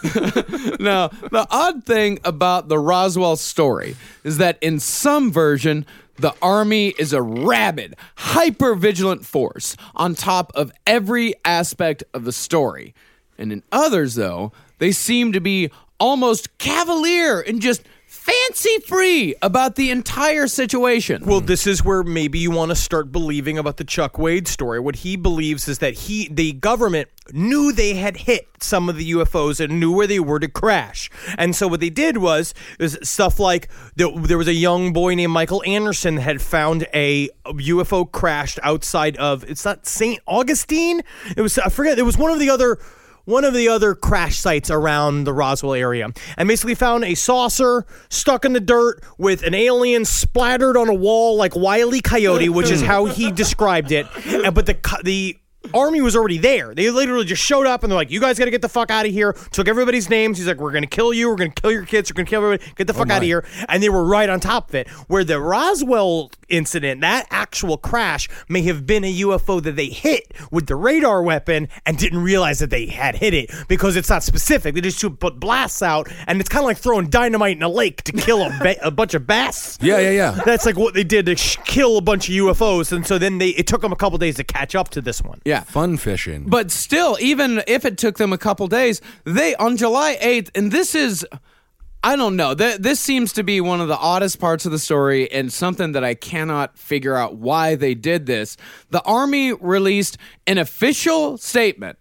Now, the odd thing about the Roswell story is that in some version, the Army is a rabid, hyper-vigilant force on top of every aspect of the story. And in others, though, they seem to be almost cavalier and just fancy-free about the entire situation. Well, this is where maybe you want to start believing about the Chuck Wade story. What he believes is that he, the government knew they had hit some of the U F Os and knew where they were to crash. And so what they did was, was stuff like there, there was a young boy named Michael Anderson that had found a U F O crashed outside of, it's not Saint Augustine? It was, I forget, it was one of the other... one of the other crash sites around the Roswell area, and basically found a saucer stuck in the dirt with an alien splattered on a wall like Wile E. Coyote, which is how he described it. And, but the co- the Army was already there. They literally just showed up and they're like, you guys got to get the fuck out of here. Took everybody's names. He's like, we're going to kill you. We're going to kill your kids. We're going to kill everybody. Get the fuck out of here. And they were right on top of it. Where the Roswell incident, that actual crash, may have been a U F O that they hit with the radar weapon and didn't realize that they had hit it because it's not specific. They just put blasts out, and it's kind of like throwing dynamite in a lake to kill a, ba- a bunch of bass. Yeah, yeah, yeah. That's like what they did to sh- kill a bunch of U F Os, and so then they it took them a couple days to catch up to this one. Yeah. Fun fishing. But still, even if it took them a couple days, they, on July eighth, and this is, I don't know, th- this seems to be one of the oddest parts of the story and something that I cannot figure out why they did this. The Army released an official statement,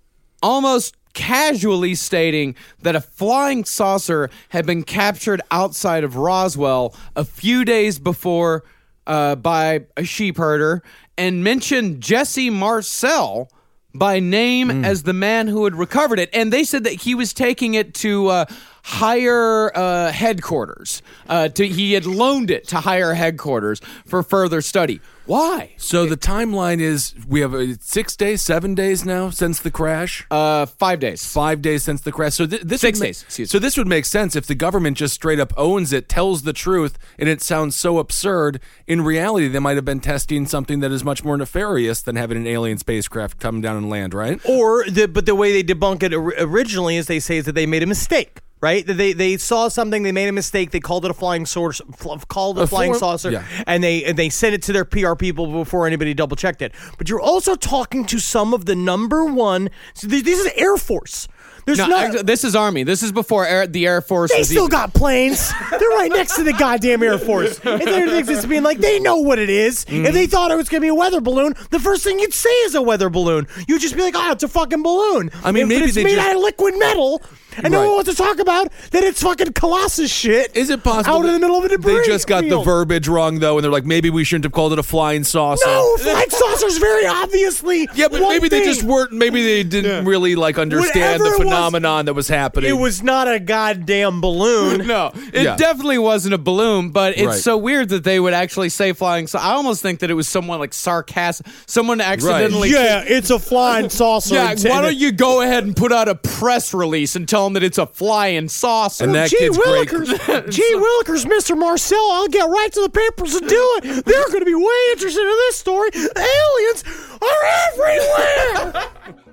almost casually stating that a flying saucer had been captured outside of Roswell a few days before uh, by a sheep herder, and mentioned Jesse Marcel by name Mm. as the man who had recovered it. And they said that he was taking it to uh, higher uh, headquarters. Uh, to, he had loaned it to higher headquarters for further study. Why? So the timeline is we have uh, six days, seven days now since the crash. Uh, five days. Five days since the crash. So th- this Six would ma- days, excuse So this would make sense if the government just straight up owns it, tells the truth, and it sounds so absurd. In reality, they might have been testing something that is much more nefarious than having an alien spacecraft come down and land, right? Or, the, but the way they debunk it or- originally is they say that they made a mistake. Right? They they saw something, they made a mistake, they called it a flying source, fl- called it a, A flying form- saucer, yeah. and they and they sent it to their P R people before anybody double checked it. But you're also talking to some of the number one. So this, this is Air Force. There's No, not. actually, this is Army. This is before Air, the Air Force. They was still even- got planes. They're right next to the goddamn Air Force. And they're just being like, they know what it is. Mm-hmm. If they thought it was going to be a weather balloon, the first thing you'd say is a weather balloon. You'd just be like, oh, it's a fucking balloon. I mean, If maybe it's they made just- out of liquid metal. And no Right. one wants to talk about that it's fucking Colossus shit. Is it possible out in the middle of a debris they just got the field. verbiage wrong, though, and they're like, maybe we shouldn't have called it a flying saucer? No, flying saucer's very obviously. Yeah, but one maybe they thing. just weren't. Maybe they didn't really like understand Whatever the it was, phenomenon that was happening. It was not a goddamn balloon. No, it Yeah. definitely wasn't a balloon, but it's Right. so weird that they would actually say flying. So I almost think that it was someone like sarcastic, someone accidentally. Yeah, it's a flying saucer. Yeah, And- why and don't you go ahead and put out a press release and tell them that it's a flying saucer? And that Gee kid's great. Willikers, gee Willikers, Mister Marcel, I'll get right to the papers and do it. They're going to be way interested in this story. Aliens are everywhere.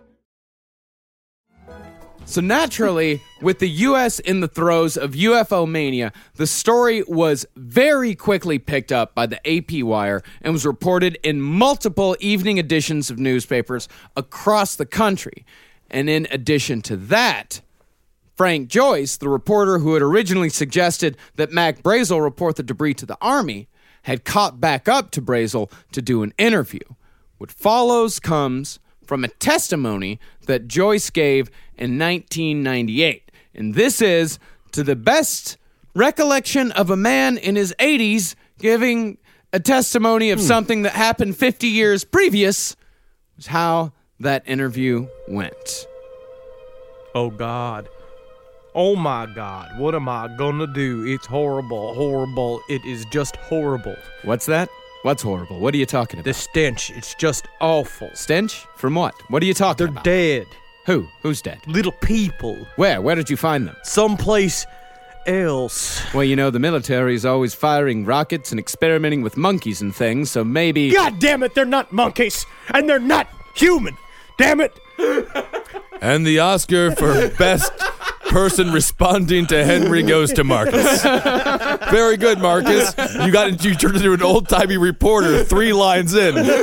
So naturally, with the U S in the throes of U F O mania, the story was very quickly picked up by the A P Wire and was reported in multiple evening editions of newspapers across the country. And in addition to that, Frank Joyce, the reporter who had originally suggested that Mac Brazel report the debris to the Army, had caught back up to Brazel to do an interview. What follows comes from a testimony that Joyce gave in nineteen ninety-eight. And this is, to the best recollection of a man in his eighties giving a testimony of something that happened fifty years previous, was how that interview went. Oh, God. Oh, my God. What am I going to do? It's horrible, horrible. It is just horrible. What's that? What's horrible? What are you talking about? The stench, it's just awful. Stench? From what? What are you talking They're about? dead. Who? Who's dead? Little people. Where? Where did you find them? Someplace else. Well, you know, the military is always firing rockets and experimenting with monkeys and things, so maybe... God damn it, they're not monkeys. And they're not human. Damn it. And the Oscar for best person responding to Henry goes to Marcus. Very good, Marcus. You got you turned into an old timey reporter three lines in. He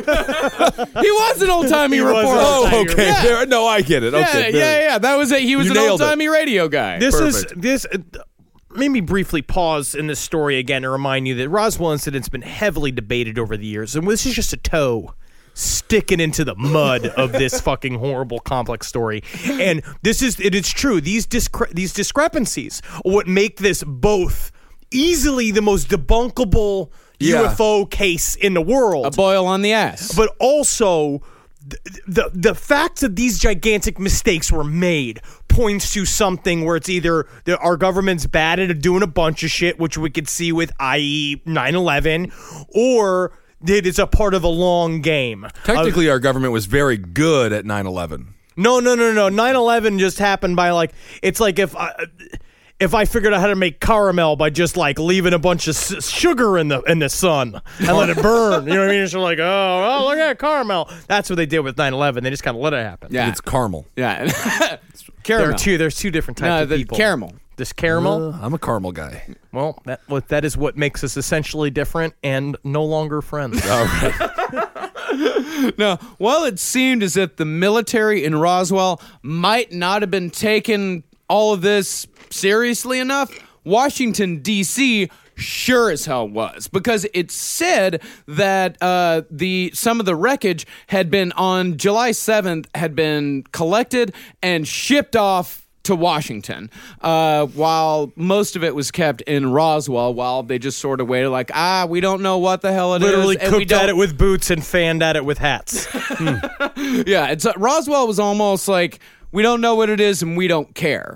was an old-timey He was reporter. an Oh, old-timey okay. Yeah. There- no, I get it. Yeah, Okay, yeah, very- yeah. That was it. He was You an nailed it. old-timey radio guy. This Perfect. is this. Uh, let me briefly pause in this story again to remind you that Roswell incident's been heavily debated over the years, and this is just a toe sticking into the mud of this fucking horrible complex story. And this is it is true. These discre- these discrepancies are what make this both easily the most debunkable Yeah. U F O case in the world, A boil on the ass. but also th- the the fact that these gigantic mistakes were made points to something where it's either the, our government's bad at doing a bunch of shit, which we could see with, that is, nine eleven, or that it's a part of a long game. Technically, our government was very good at nine eleven. No, no, no, no. nine eleven just happened by like it's like if I if I figured out how to make caramel by just like leaving a bunch of s- sugar in the in the sun and let it burn. You know what I mean? It's like, oh, oh, look at caramel. That's what they did with nine eleven. They just kind of let it happen. yeah. It's caramel. Yeah. There Caramel. are two. There's two different types No, of the people. caramel. This caramel. Uh, I'm a caramel guy. Well, that what that is what makes us essentially different and no longer friends. All right. Now, while it seemed as if the military in Roswell might not have been taking all of this seriously enough, Washington, D C sure as hell was, because it said that uh, the some of the wreckage had been on July seventh had been collected and shipped off to Washington, uh, while most of it was kept in Roswell, while they just sort of waited like, ah, we don't know what the hell it Literally is. and we cooked at don't- it with boots and fanned at it with hats. Yeah, it's uh, Roswell was almost like, we don't know what it is and we don't care.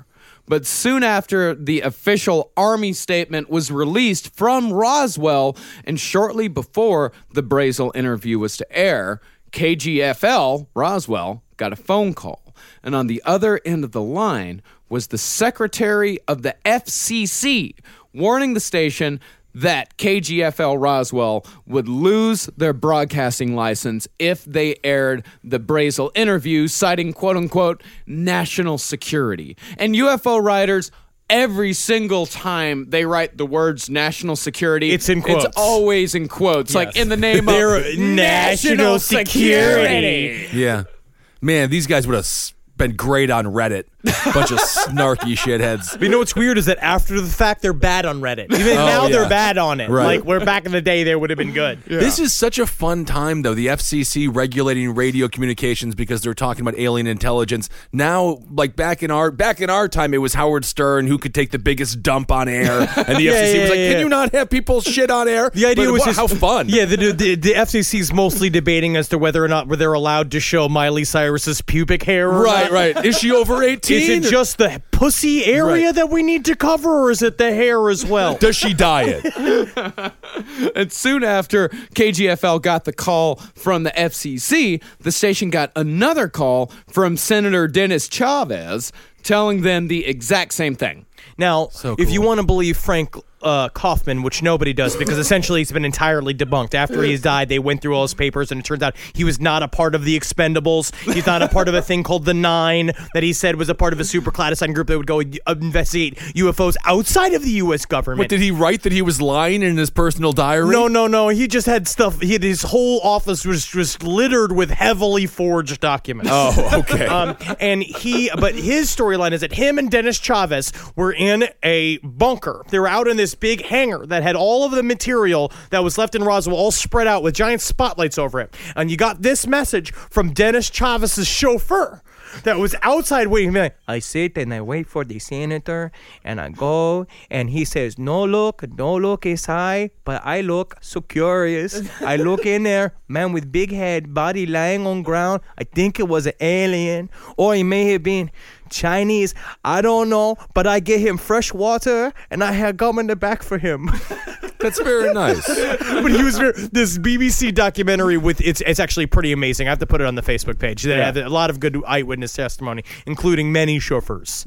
But soon after the official Army statement was released from Roswell, and shortly before the Brazel interview was to air, K G F L, Roswell, got a phone call. And on the other end of the line was the secretary of the F C C, warning the station that K G F L Roswell would lose their broadcasting license if they aired the Brazel interview, citing quote-unquote national security. And U F O writers, every single time they write the words national security, It's in quotes. It's always in quotes, like in the name They're of national security. Yeah. Man, these guys would have s- been great on Reddit. Bunch of snarky shitheads. But you know what's weird is that after the fact, they're bad on Reddit. Even Oh, now, yeah. they're bad on it. Right. Like, where back in the day, they would have been good. This is such a fun time, though. The F C C regulating radio communications because they're talking about alien intelligence. Now, like back in our back in our time, it was Howard Stern who could take the biggest dump on air, and the Yeah, F C C was yeah, like, yeah. "Can you not have people shit on air?" The idea But was wow, just how fun. Yeah, the, the the F C C's mostly debating as to whether or not they're allowed to show Miley Cyrus's pubic hair. Or right, not. right. Is she over eighteen? Is it just the pussy area Right. that we need to cover, or is it the hair as well? Does she diet? And soon after K G F L got the call from the F C C, the station got another call from Senator Dennis Chavez telling them the exact same thing. Now, So if you cool. want to believe Frank uh, Kaufman, which nobody does because essentially he's been entirely debunked. After he's died, they went through all his papers, and it turns out he was not a part of the Expendables. He's not a part of a thing called the Nine that he said was a part of a super clandestine group that would go uh, investigate U F Os outside of the U S government. What, did he write that he was lying in his personal diary? No, no, no. He just had stuff. He had, his whole office was just littered with heavily forged documents. Oh, okay. Um, and he, but his storyline is that him and Dennis Chavez were in a bunker. They were out in this big hangar that had all of the material that was left in Roswell all spread out with giant spotlights over it. And you got this message from Dennis Chavez's chauffeur that was outside waiting. He'd be like, I sit and I wait for the senator, and I go, and he says, no look, no look inside, but I look so curious. I look in there, man with big head, body lying on ground. I think it was an alien, or it may have been Chinese. I don't know, but I get him fresh water, and I had gum in the back for him. That's very nice. But he was very, this B B C documentary with it's it's actually pretty amazing. I have to put it on the Facebook page. They have a lot of good eyewitness testimony, including many chauffeurs.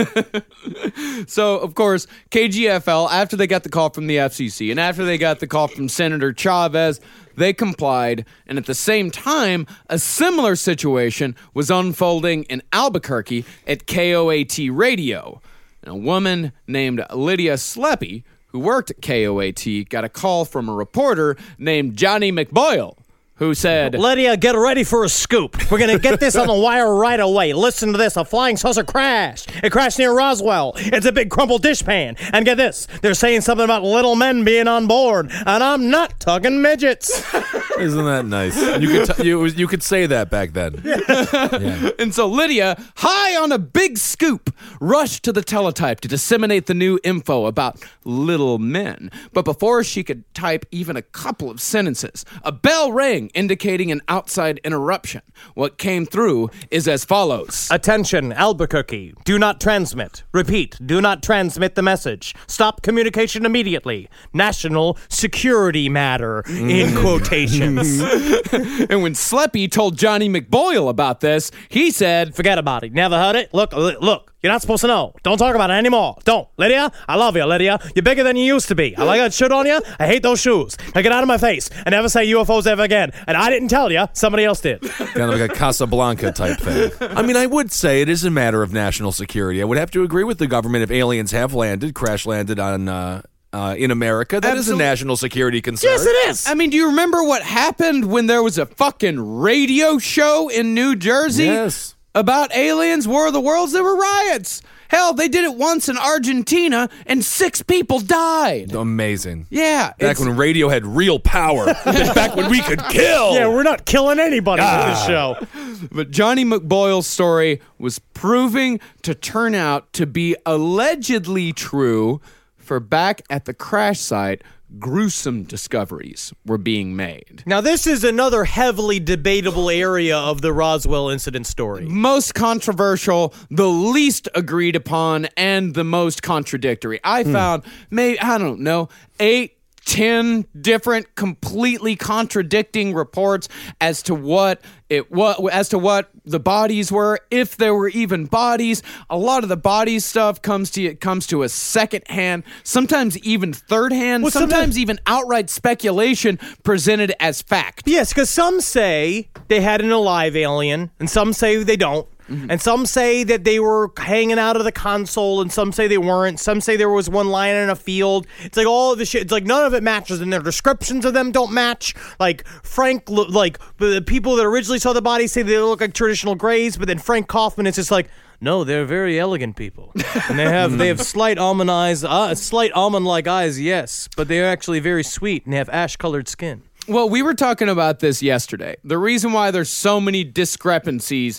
So, of course, K G F L, after they got the call from the F C C and after they got the call from Senator Chavez, they complied. And at the same time, a similar situation was unfolding in Albuquerque at K O A T Radio. And a woman named Lydia Sleppy, who worked at K O A T, got a call from a reporter named Johnny McBoyle, who said, Lydia, get ready for a scoop. We're going to get this on the wire right away. Listen to this. A flying saucer crashed. It crashed near Roswell. It's a big crumpled dishpan. And get this. They're saying something about little men being on board. And I'm not talking midgets. Isn't that nice? You could t- you, you could say that back then. Yeah. And so Lydia, high on a big scoop, rushed to the teletype to disseminate the new info about little men. But before she could type even a couple of sentences, a bell rang indicating an outside interruption. What came through is as follows. Attention, Albuquerque. Do not transmit. Repeat, do not transmit the message. Stop communication immediately. National security matter, in quotations. And when Sleppy told Johnny McBoyle about this, he said, Forget about it. Never heard it? Look, li- look. You're not supposed to know. Don't talk about it anymore. Don't. Lydia, I love you, Lydia. You're bigger than you used to be. I like that shit on you. I hate those shoes. Now get out of my face and never say U F Os ever again. And I didn't tell you. Somebody else did. Kind of like a Casablanca type thing. I mean, I would say it is a matter of national security. I would have to agree with the government if aliens have landed, crash landed on uh, uh, in America. That is Absolute- a national security concern. Yes, it is. I mean, do you remember what happened when there was a fucking radio show in New Jersey? Yes. About aliens, War of the Worlds? There were riots. Hell, they did it once in Argentina, and six people died. Amazing. Yeah. Back it's- when radio had real power. Back when we could kill. Yeah, we're not killing anybody with this show. But Johnny McBoyle's story was proving to turn out to be allegedly true, for back at the crash site, gruesome discoveries were being made. Now, this is another heavily debatable area of the Roswell incident story. Most controversial, the least agreed upon, and the most contradictory. I Hmm. found, maybe, I don't know, eight, ten different completely contradicting reports as to what it what as to what the bodies were, if there were even bodies. A lot of the body stuff comes to it comes to a second hand, sometimes even third hand, Well, sometimes sometimes- even outright speculation presented as fact. Yes, because some say they had an alive alien, and some say they don't. And some say that they were hanging out of the console, and some say they weren't. Some say there was one lying in a field. It's like all of the shit. It's like none of it matches, and their descriptions of them don't match. Like Frank, lo- like the people that originally saw the bodies say they look like traditional Greys, but then Frank Kaufman is just like, no, they're very elegant people, and they have they have slight almond eyes, uh, slight almond-like eyes, yes, but they're actually very sweet and have ash-colored skin. Well, we were talking about this yesterday. The reason why there's so many discrepancies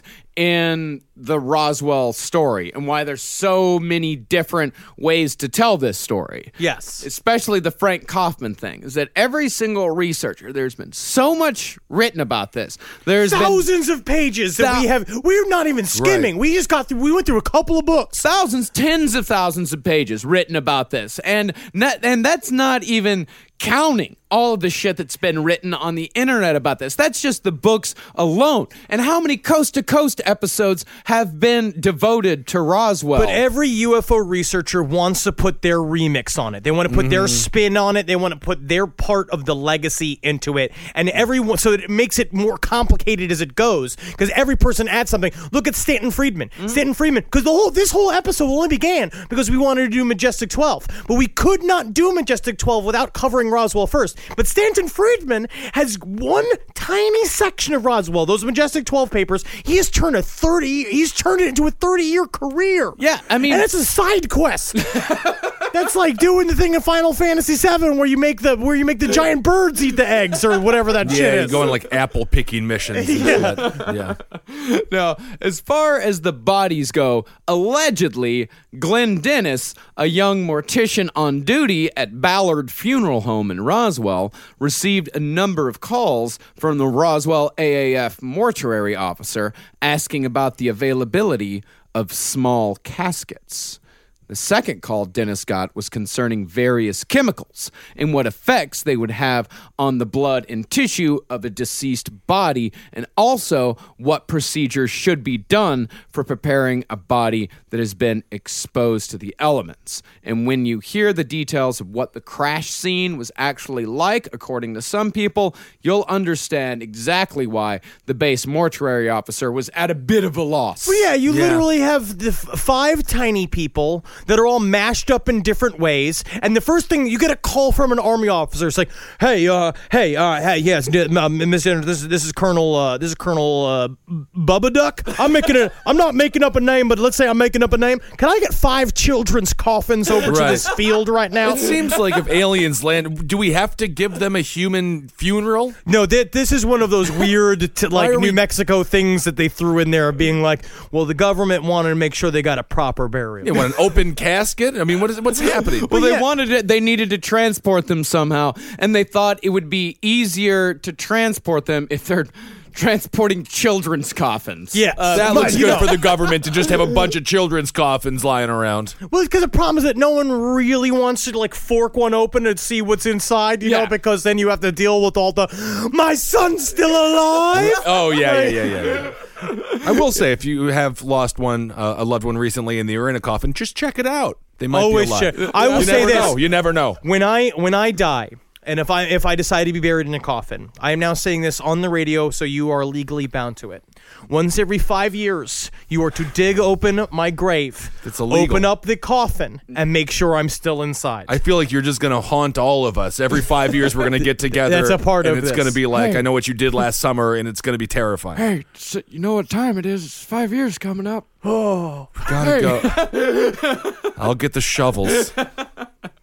in the Roswell story and why there's so many different ways to tell this story. Yes. Especially the Frank Kaufman thing, is that every single researcher, there's been so much written about this. There's Thousands of pages that Thou- we have. We're not even skimming. We just got through. We went through a couple of books. been thousands, tens of thousands of pages written about this. And not, and that's not even counting all of the shit that's been written on the internet about this. That's just the books alone. And how many coast-to-coast episodes have been devoted to Roswell? But every U F O researcher wants to put their remix on it. They want to put their spin on it. They want to put their part of the legacy into it. And everyone, so that it makes it more complicated as it goes. Because every person adds something. Look at Stanton Friedman. Stanton Friedman. Because the whole this whole episode only began because we wanted to do Majestic twelve. But we could not do Majestic twelve without covering Roswell first. But Stanton Friedman has one tiny section of Roswell. Those Majestic twelve papers. He has turned a thirty. He's turned it into a thirty-year career. Yeah, I mean- and it's a side quest. That's like doing the thing in Final Fantasy seven where you make the where you make the giant birds eat the eggs or whatever that shit Yeah, is. you go on like apple picking missions. And Yeah. shit. Yeah. Now, as far as the bodies go, allegedly, Glenn Dennis, a young mortician on duty at Ballard Funeral Home in Roswell, received a number of calls from the Roswell A A F mortuary officer asking about the availability of small caskets. The second call Dennis got was concerning various chemicals and what effects they would have on the blood and tissue of a deceased body, and also what procedures should be done for preparing a body that has been exposed to the elements. And when you hear the details of what the crash scene was actually like, according to some people, you'll understand exactly why the base mortuary officer was at a bit of a loss. Well, yeah, you Yeah. literally have the f- five tiny people that are all mashed up in different ways, and the first thing you get a call from an army officer. It's like, hey, uh, hey, uh, hey, yes, d- uh, Mister This is this is Colonel, uh, this is Colonel uh, Bubba Duck. I'm making a, I'm not making up a name, but let's say I'm making up a name. Can I get five children's coffins over to Right. this field right now? It seems like if aliens land, do we have to give them a human funeral? No, th- this is one of those weird, t- like are New we- Mexico things that they threw in there, being like, well, the government wanted to make sure they got a proper burial. You want an open casket? I mean, what is what's happening? Well, they yeah. wanted it. They needed to transport them somehow, and they thought it would be easier to transport them if they're transporting children's coffins. Yeah, uh, that but, looks you good know- for the government to just have a bunch of children's coffins lying around. Well, because the problem is that no one really wants to like fork one open and see what's inside, you Yeah. know, because then you have to deal with all the, my son's still alive. Oh yeah, yeah, yeah, yeah. yeah. I will say, if you have lost one, uh, a loved one recently, and they were in a coffin, just check it out. They might Always be alive. check. I will you say never this. know. You never know. When I when I die, and if I if I decide to be buried in a coffin, I am now saying this on the radio, so you are legally bound to it. Once every five years, you are to dig open my grave, It's illegal. open up the coffin, and make sure I'm still inside. I feel like you're just going to haunt all of us. Every five years, we're going to get together. That's a part and of it's this. going to be like, Hey. I know what you did last summer, and it's going to be terrifying. Hey, so you know what time it is? It's five years coming up. Gotta go. I'll get the shovels.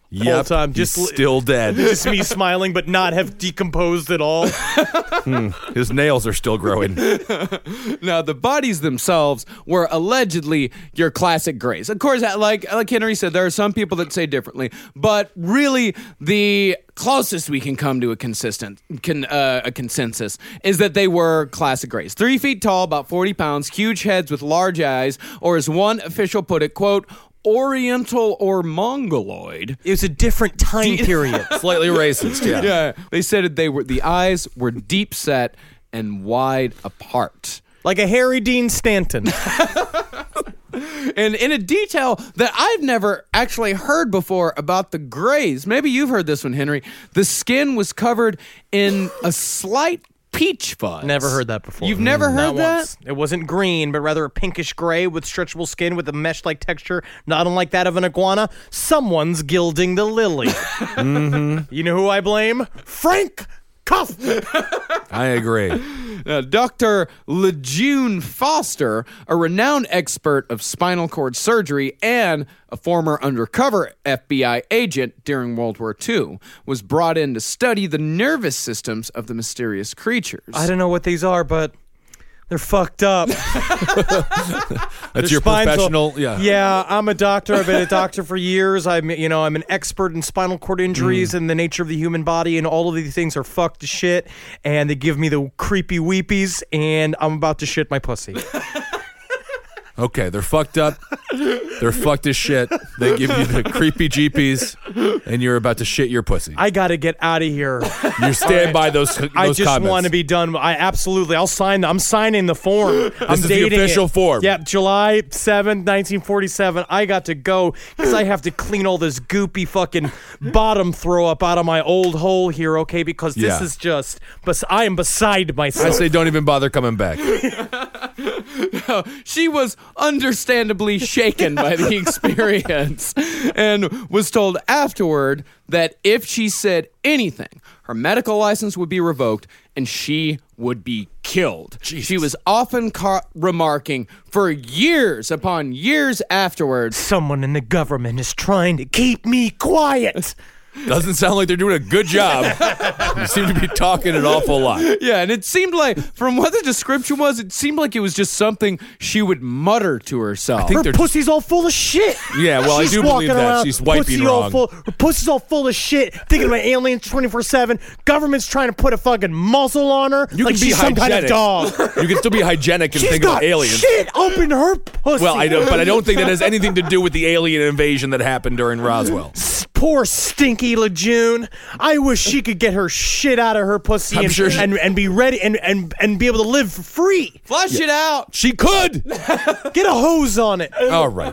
Yep, time. he's Just still dead. Just me smiling, but not have decomposed at all. His nails are still growing. Now, the bodies themselves were allegedly your classic grays. Of course, like like Henry said, there are some people that say differently, but really the closest we can come to a consistent can, uh, a consensus is that they were classic grays. Three feet tall, about forty pounds, huge heads with large eyes, or as one official put it, quote, Oriental or Mongoloid. It was a different time period. Slightly racist, yeah. Yeah, they said they were the eyes were deep set and wide apart. Like a Harry Dean Stanton. And in a detail that I've never actually heard before about the grays, maybe you've heard this one, Henry, the skin was covered in a slight peach fuzz. Never heard that before. You've never heard Not that? once. It wasn't green, but rather a pinkish gray with stretchable skin with a mesh-like texture, not unlike that of an iguana. Someone's gilding the lily. Mm-hmm. You know who I blame? Frank Cuff. I agree. Uh, Doctor Lejeune Foster, a renowned expert of spinal cord surgery and a former undercover F B I agent during World War Two, was brought in to study the nervous systems of the mysterious creatures. I don't know what these are, but they're fucked up. That's your professional, yeah. Yeah, I'm a doctor. I've been a doctor for years. I'm, you know, I'm an expert in spinal cord injuries mm. and the nature of the human body, and all of these things are fucked to shit, and they give me the creepy weepies, and I'm about to shit my pussy. Okay, they're fucked up. They're fucked as shit. They give you the creepy jeepies, and you're about to shit your pussy. I got to get out of here. You stand right. by those, those I just comments. want to be done. I absolutely. I'll sign. I'm signing the form. This I'm is dating the official it. form. Yep, July seventh, nineteen forty-seven. I got to go because I have to clean all this goopy fucking bottom throw up out of my old hole here, okay? Because this Yeah. is just, bes- I am beside myself. I say don't even bother coming back. No, she was understandably shaken by the experience and was told afterward that if she said anything, her medical license would be revoked and she would be killed. Jesus. She was often ca- remarking for years upon years afterwards, Someone in the government is trying to keep me quiet. Doesn't sound like they're doing a good job. You seem to be talking an awful lot. yeah, and it seemed like, from what the description was, it seemed like it was just something she would mutter to herself. I think Her they're pussy's all full of shit. Yeah, well, I She's do believe walking that. around, She's wiping pussy all wrong. Full, her pussy's all full of shit, thinking about aliens twenty-four seven. Government's trying to put a fucking muzzle on her You like can be she's some kind of hygienic. dog. You can still be hygienic and She's think got about aliens. shit up in her pussy. Well, I don't, but I don't think that has anything to do with the alien invasion that happened during Roswell. Poor stinky Lejeune. I wish she could get her shit out of her pussy I'm and, sure she- and, and be ready and, and, and be able to live for free. Flush it out. She could. Get a hose on it. All right.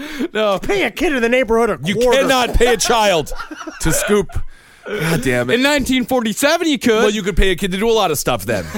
No. Pay a kid in the neighborhood a You quarter. cannot pay a child to scoop. God damn In it. nineteen forty-seven, you could. Well, you could pay a kid to do a lot of stuff then.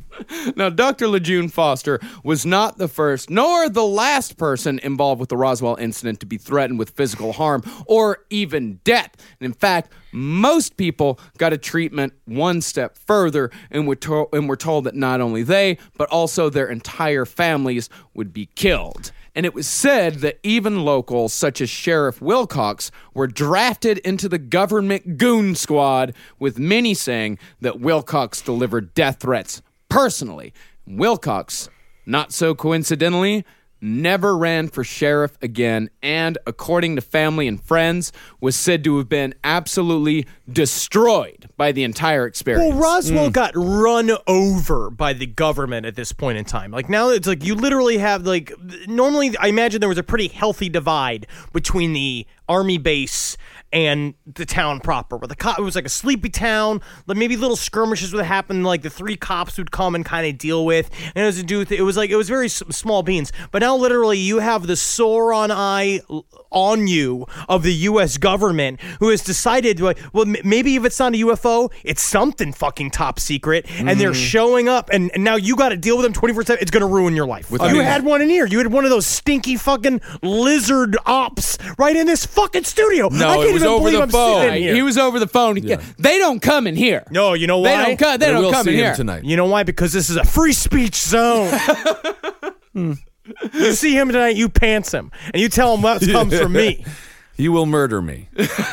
Now, Doctor Lejeune Foster was not the first nor the last person involved with the Roswell incident to be threatened with physical harm or even death. And in fact, most people got a treatment one step further and were, to- and were told that not only they, but also their entire families would be killed. And it was said that even locals such as Sheriff Wilcox were drafted into the government goon squad, with many saying that Wilcox delivered death threats personally. Wilcox, not so coincidentally, never ran for sheriff again, and according to family and friends, was said to have been absolutely destroyed by the entire experience. Well, Roswell got run over by the government at this point in time. Like, now it's like you literally have, like, normally I imagine there was a pretty healthy divide between the army base and the town proper, where the co- it was like a sleepy town, like maybe little skirmishes would happen, like the three cops would come and kind of deal with, and it was to do with, it was like, it was very s- small beans. But now literally you have the Sauron eye on you of the U S government, who has decided, like, well, m- maybe if it's not a U F O, it's something fucking top secret, and Mm. they're showing up, and, and now you got to deal with them twenty-four seven. It's going to ruin your life. With- you I mean- had one in here. You had one of those stinky fucking lizard ops right in this fucking studio. No, I can't it was even over believe the I'm phone. sitting in here. He was over the phone. They don't come in here. No, you know They why? don't come. They But don't we'll come in see him here tonight. You know why? Because this is a free speech zone. You see him tonight, you pants him, and you tell him what comes from me. You will murder me.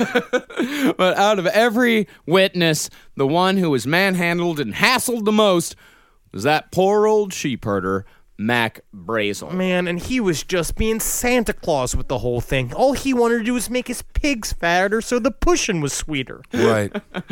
But out of every witness, the one who was manhandled and hassled the most was that poor old sheep herder, Mac Brazel. Man, and he was just being Santa Claus with the whole thing. All he wanted to do was make his pigs fatter so the pushing was sweeter. Right.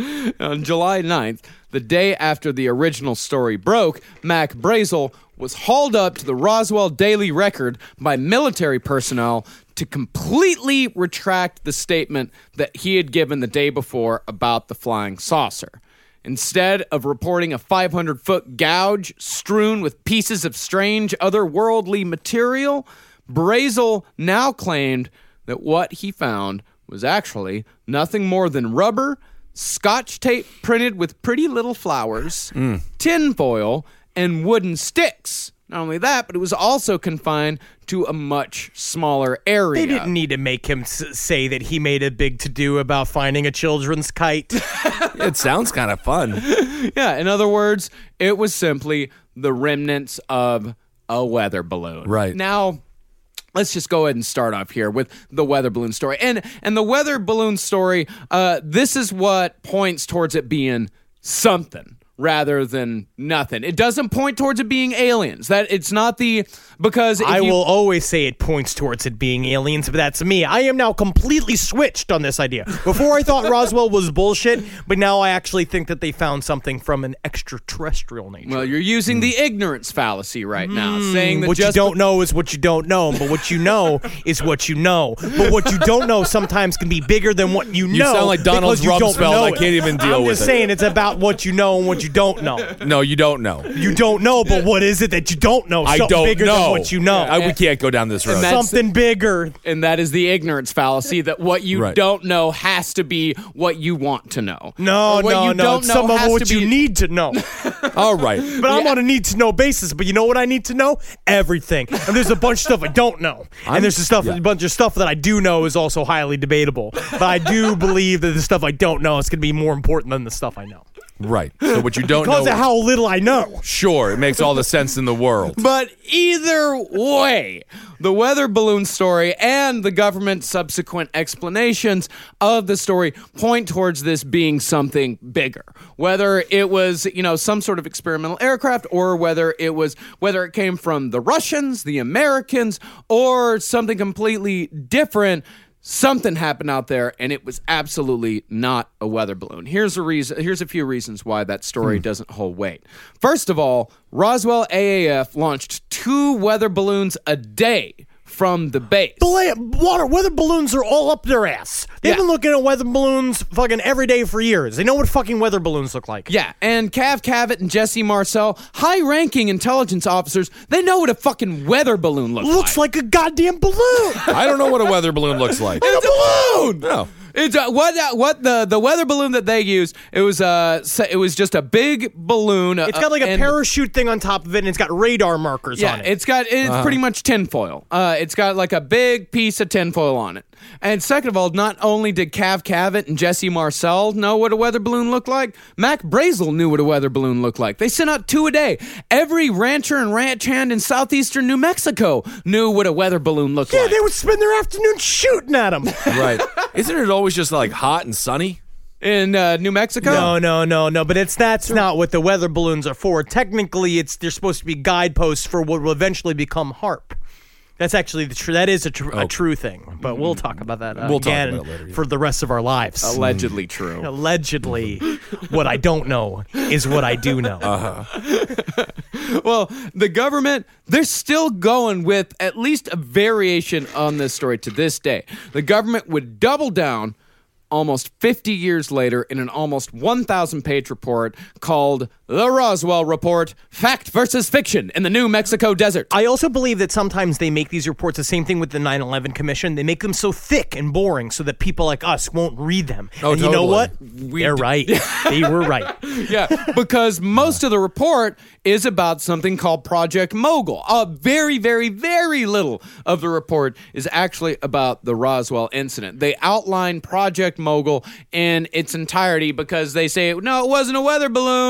On July ninth, the day after the original story broke, Mac Brazel was hauled up to the Roswell Daily Record by military personnel to completely retract the statement that he had given the day before about the flying saucer. Instead of reporting a five hundred foot gouge strewn with pieces of strange otherworldly material, Brazel now claimed that what he found was actually nothing more than rubber, scotch tape printed with pretty little flowers, mm. tinfoil, and wooden sticks. Not only that, but it was also confined to a much smaller area. They didn't need to make him s- say that he made a big to-do about finding a children's kite. It sounds kind of fun. Yeah, in other words, it was simply the remnants of a weather balloon. Right. Now, let's just go ahead and start off here with the weather balloon story. And and the weather balloon story, uh, this is what points towards it being something rather than nothing. It doesn't point towards it being aliens. That it's not the because if I you, will always say it points towards it being aliens, but that's me. I am now completely switched on this idea. Before I thought Roswell was bullshit, but now I actually think that they found something from an extraterrestrial nature. Well, you're using the ignorance fallacy right now, saying that what you just don't know is what you don't know, but what you know is what you know. But what you don't know sometimes can be bigger than what you know. You sound like Donald because you don't Rumsfeld. know I it. can't even deal I'm with just it. saying it's about what you know and what you don't know. No, you don't know. You don't know, but what is it that you don't know? I Something don't bigger know. than what you know. I, we can't go down this road. And that's- Something bigger. and that is the ignorance fallacy that what you Right. don't know has to be what you want to know. No, Or what no, you no. don't It's know some of has what to you be- need to know. All right. But I'm on a need to know basis. But you know what I need to know? Everything. And there's a bunch of stuff I don't know. And there's a stuff, yeah. a bunch of stuff that I do know is also highly debatable. But I do believe that the stuff I don't know is going to be more important than the stuff I know. Right. So what you don't Because know. of how little I know. Sure, it makes all the sense in the world. But either way, the weather balloon story and the government's subsequent explanations of the story point towards this being something bigger. Whether it was, you know, some sort of experimental aircraft or whether it was whether it came from the Russians, the Americans, or something completely different. Something happened out there, and it was absolutely not a weather balloon. Here's a reason. Here's a few reasons why that story Hmm. doesn't hold weight. First of all, Roswell A A F launched two weather balloons a day from the base. Bla- Water weather balloons are all up their ass. They've Yeah. been looking at weather balloons fucking every day for years. They know what fucking weather balloons look like. Yeah, and Cav Cavett and Jesse Marcel, high-ranking intelligence officers, they know what a fucking weather balloon looks, Looks like a goddamn balloon. I don't know what a weather balloon looks like. It's a balloon. No. It's uh, what uh, what the the weather balloon that they used. It was uh so- it was just a big balloon. Uh, It's got like a and- parachute thing on top of it, and it's got radar markers Yeah, on it. it's got it's pretty much tinfoil. Uh, it's got like a big piece of tinfoil on it. And second of all, not only did Cav Cavett and Jesse Marcel know what a weather balloon looked like, Mac Brazel knew what a weather balloon looked like. They sent out two a day. Every rancher and ranch hand in southeastern New Mexico knew what a weather balloon looked yeah, like. they would spend their afternoon shooting at them. Right. Isn't it always just like hot and sunny? in uh, New Mexico. No, no, no, no. But it's that's not what the weather balloons are for. Technically, it's they're supposed to be guideposts for what will eventually become HAARP. That's actually the true. That is a, tr- a true thing. But we'll talk about that uh, We'll talk again about it later, yeah. for the rest of our lives. Allegedly true. Allegedly, what I don't know is what I do know. Uh-huh. Well, the government, they're still going with at least a variation on this story to this day. The government would double down almost fifty years later in an almost one thousand page report called The Roswell Report, Fact versus Fiction in the New Mexico Desert. I also believe that sometimes they make these reports the same thing with the nine eleven Commission. They make them so thick and boring so that people like us won't read them. Oh, and you know totally. what? We They're d- right. They were right. Yeah, because most of the report is about something called Project Mogul. A very, very, very little of the report is actually about the Roswell incident. They outline Project Mogul in its entirety because they say, no, it wasn't a weather balloon. It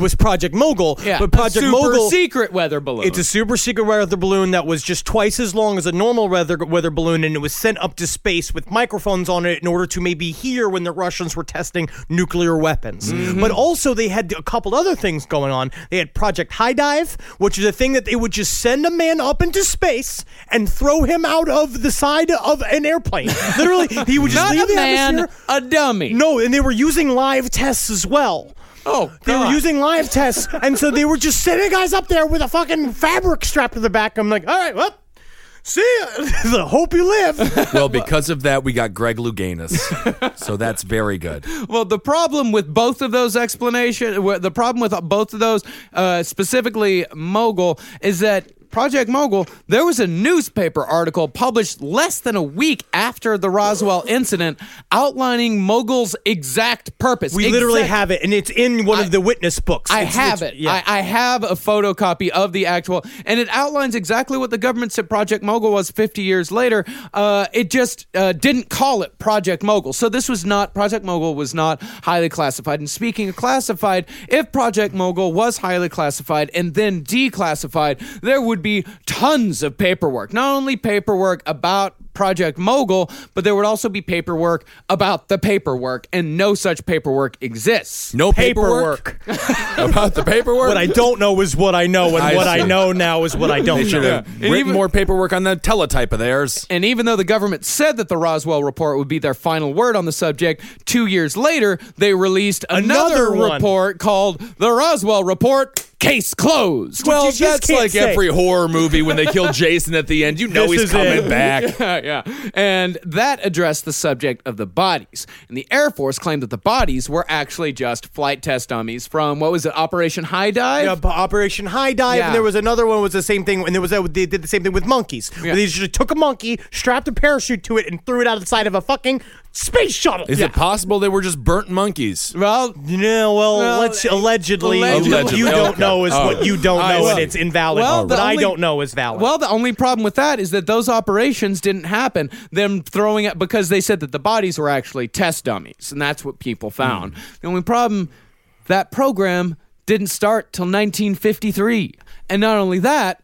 was Project Mogul. Yeah, but Project a super Mogul, secret weather balloon. it's a super secret weather balloon that was just twice as long as a normal weather weather balloon, and it was sent up to space with microphones on it in order to maybe hear when the Russians were testing nuclear weapons. Mm-hmm. But also they had a couple other things going on. They had Project High Dive, which is a thing that they would just send a man up into space and throw him out of the side of an airplane. Literally, he would just Not leave a the man, atmosphere. a dummy. No, and they were using live tests as well. Oh, They God. were using live tests, and so they were just sending guys up there with a fucking fabric strapped to the back. I'm like, all right, well, see ya. Hope you live. Well, because of that, we got Greg Louganis. So that's very good. Well, the problem with both of those explanations, the problem with both of those, uh, specifically Mogul, is that Project Mogul, there was a newspaper article published less than a week after the Roswell incident outlining Mogul's exact purpose. We literally Exact- have it, and it's in one I- of the witness books. I It's- have it's- it. Yeah. I, I have a photocopy of the actual, and it outlines exactly what the government said Project Mogul was fifty years later. Uh, it just uh, didn't call it Project Mogul. So this was not, Project Mogul was not highly classified. And speaking of classified, if Project Mogul was highly classified and then declassified, there would be tons of paperwork. Not only paperwork about Project Mogul, but there would also be paperwork about the paperwork, and no such paperwork exists. No paperwork, about the paperwork. What I don't know is what I know, and I what see. I know now is what I don't They should know. have And written even- more paperwork on the teletype of theirs. And even though the government said that the Roswell report would be their final word on the subject, two years later, they released another, Another one. report called the Roswell Report, Case Closed. Well, you just that's can't like say. every horror movie when they kill Jason at the end. You know This he's is coming it. back. yeah. And that addressed the subject of the bodies. And the Air Force claimed that the bodies were actually just flight test dummies from, what was it, Operation High Dive? Yeah, Operation High Dive, Yeah. and there was another one was the same thing, and there was a, they did the same thing with monkeys. Where Yeah. they just took a monkey, strapped a parachute to it, and threw it out of the side of a fucking space shuttle. Is it possible they were just burnt monkeys? Well, Yeah, well, Well, let's allegedly, allegedly. what you don't Okay. know is Oh. what you don't I know, and see. it's invalid. Well, what the I only- don't know is valid. Well, the only problem with that is that those operations didn't happen. Them throwing it because they said that the bodies were actually test dummies, and that's what people found. The only problem, that program didn't start till nineteen fifty-three, and not only that,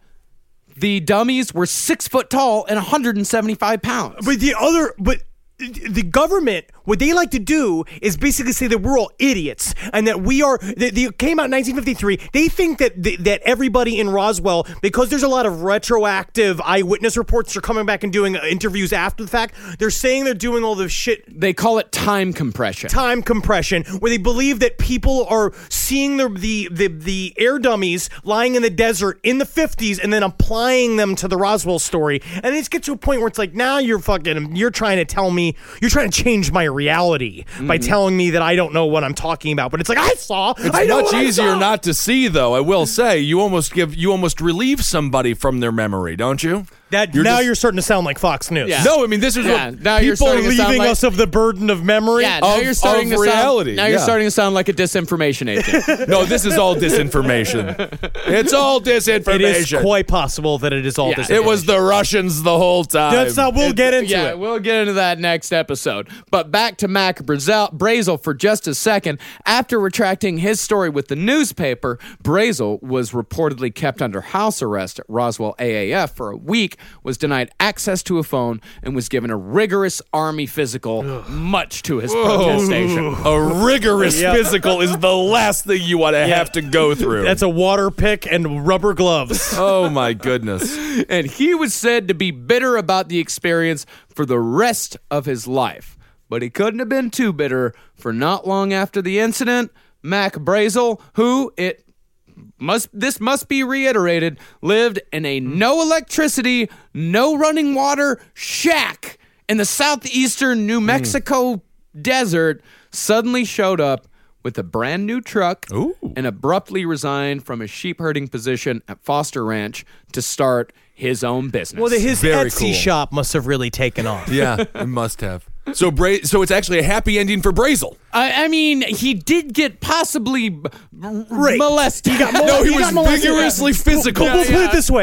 the dummies were six foot tall and one hundred seventy-five pounds. But the other, but the government, what they like to do is basically say that we're all idiots and that we are. They, they came out in nineteen fifty-three. They think that the, that everybody in Roswell, because there's a lot of retroactive eyewitness reports, are coming back and doing interviews after the fact. They're saying they're doing all this shit. They call it time compression. Time compression, where they believe that people are seeing the, the the the air dummies lying in the desert in the fifties and then applying them to the Roswell story, and it gets to a point where it's like, now you're fucking, you're trying to tell me, you're trying to change my reality by telling me that I don't know what I'm talking about. But it's like, I saw. It's I know much what I easier saw. not to see, though. I will say, you almost give, you almost relieve somebody from their memory, don't you? That You're now just- you're starting to sound like Fox News. Yeah. No, I mean this is Yeah, what now you're People are starting to sound leaving like- us of the burden of memory. Yeah, now Of- you're starting of to reality, sound. Now you're yeah. starting to sound like a disinformation agent. No, this is all disinformation. It's all disinformation. It is quite possible that it is all Yeah. this. It was the Russians the whole time. That's not. We'll get into yeah, it. we'll get into that next episode. But back to Mac Brazel, Brazel for just a second. After retracting his story with the newspaper, Brazel was reportedly kept under house arrest at Roswell A A F for a week, was denied access to a phone, and was given a rigorous Army physical, much to his protestation. A rigorous Yeah. physical is the last thing you want to have to go through. That's a water pick and rubber gloves. oh my goodness. And he was said to be bitter about the experience for the rest of his life. But he couldn't have been too bitter, for not long after the incident, Mac Brazel, who it must this must be reiterated, lived in a no electricity, no running water shack in the southeastern New Mexico desert, suddenly showed up with a brand new truck Ooh. and abruptly resigned from his sheep herding position at Foster Ranch to start his own business. Well, the, his Very Etsy cool. shop must have really taken off. Yeah, it must have. So Bra- so it's actually a happy ending for Brazel. I, I mean, he did get possibly b- Raped. molested. He got mol- No, he got was molested. vigorously physical. We'll, we'll put Yeah. it this way.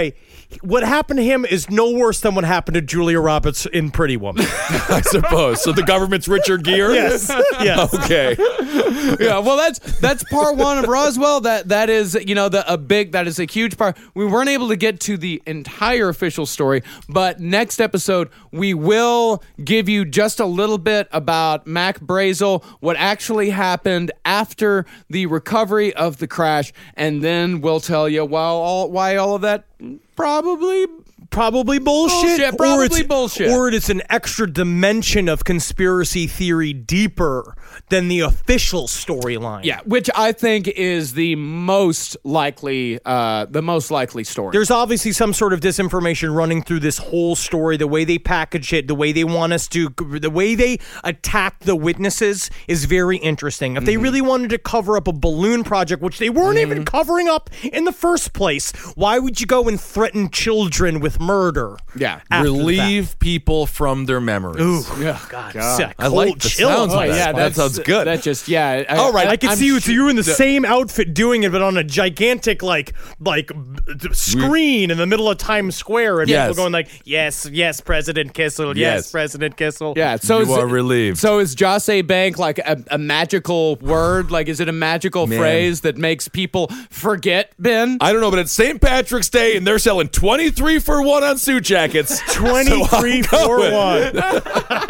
what happened to him is no worse than what happened to Julia Roberts in Pretty Woman. I suppose. So the government's Richard Gere? Yes. Yes. Okay. Yeah, well, that's that's part one of Roswell. That that is, you know, the a big that is a huge part. We weren't able to get to the entire official story, but next episode we will give you just a little bit about Mac Brazel, what actually happened after the recovery of the crash, and then we'll tell you why all why all of that probably. Probably bullshit. Bullshit, probably or it's, bullshit. Or it's an extra dimension of conspiracy theory deeper than the official storyline. Yeah, which I think is the most likely, uh, the most likely story. There's obviously some sort of disinformation running through this whole story. The way they package it, the way they want us to, the way they attack the witnesses is very interesting. If mm-hmm. they really wanted to cover up a balloon project, which they weren't mm-hmm. even covering up in the first place, why would you go and threaten children with murder? Yeah. Relieve people from their memories. Ooh, yeah. God. God. I like the chill sounds on of Oh, that. yeah, that sounds good. That just, yeah. I, All right, I, I can I'm see you. sh- So you're in the same outfit doing it, but on a gigantic like like b- screen in the middle of Times Square, and Yes. people going like, "Yes, yes, President Kissel, yes, Yes. President Kissel." Yeah, so You is are it- relieved. So is Jose Bank like a, a magical word? Like, is it a magical Man. phrase that makes people forget, Ben? I don't know, but it's Saint Patrick's Day, and they're selling twenty-three for one on suit jackets. Twenty-three So I'm for going. one.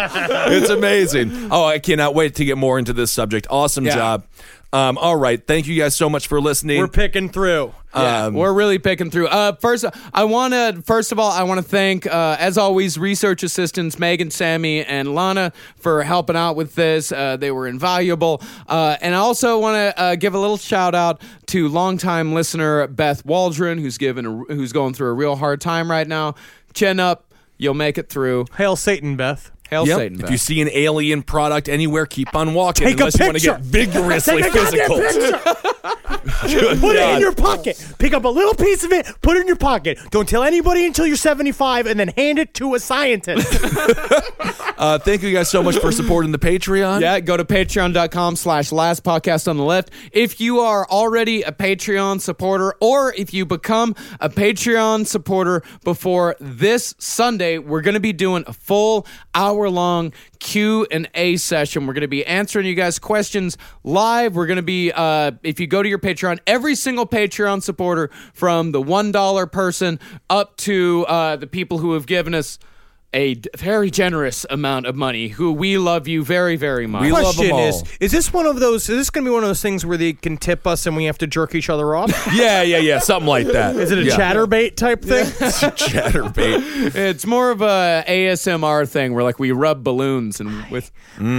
It's amazing. Oh, I cannot wait to get more into this subject. Awesome Yeah. job. Um, all right. Thank you guys so much for listening. We're picking through. Yeah, Um, we're really picking through. Uh, first, I want to. First of all, I want to thank, uh, as always, research assistants Megan, Sammy, and Lana for helping out with this. Uh, they were invaluable. Uh, and I also want to uh, give a little shout out to longtime listener Beth Waldron, who's given a, who's going through a real hard time right now. Chin up. You'll make it through. Hail Satan, Beth. Hail Yep. Satan, If Beth. you see an alien product anywhere, keep on walking Take a unless you want to picture. get vigorously Take a goddamn physical. Put it in your pocket. Pick up a little piece of it. Put it in your pocket. Don't tell anybody until you're seventy-five, and then hand it to a scientist. Uh, thank you guys so much for supporting the Patreon. Yeah, go to patreon.com slash last podcast on the left. If you are already a Patreon supporter, or if you become a Patreon supporter before this Sunday, we're going to be doing a full hour-long Q and A session. We're going to be answering you guys' questions live. We're going to be, uh, if you go to your Patreon, every single Patreon supporter from the one dollar person up to uh, the people who have given us a d- very generous amount of money, who we love you very, very much. We love them Question all. is: Is this one of those? Is this going to be one of those things where they can tip us and we have to jerk each other off? Yeah, yeah, yeah. Something like that. Is it a yeah. chatterbait type thing? Chatterbait. It's more of a A S M R thing where like we rub balloons and with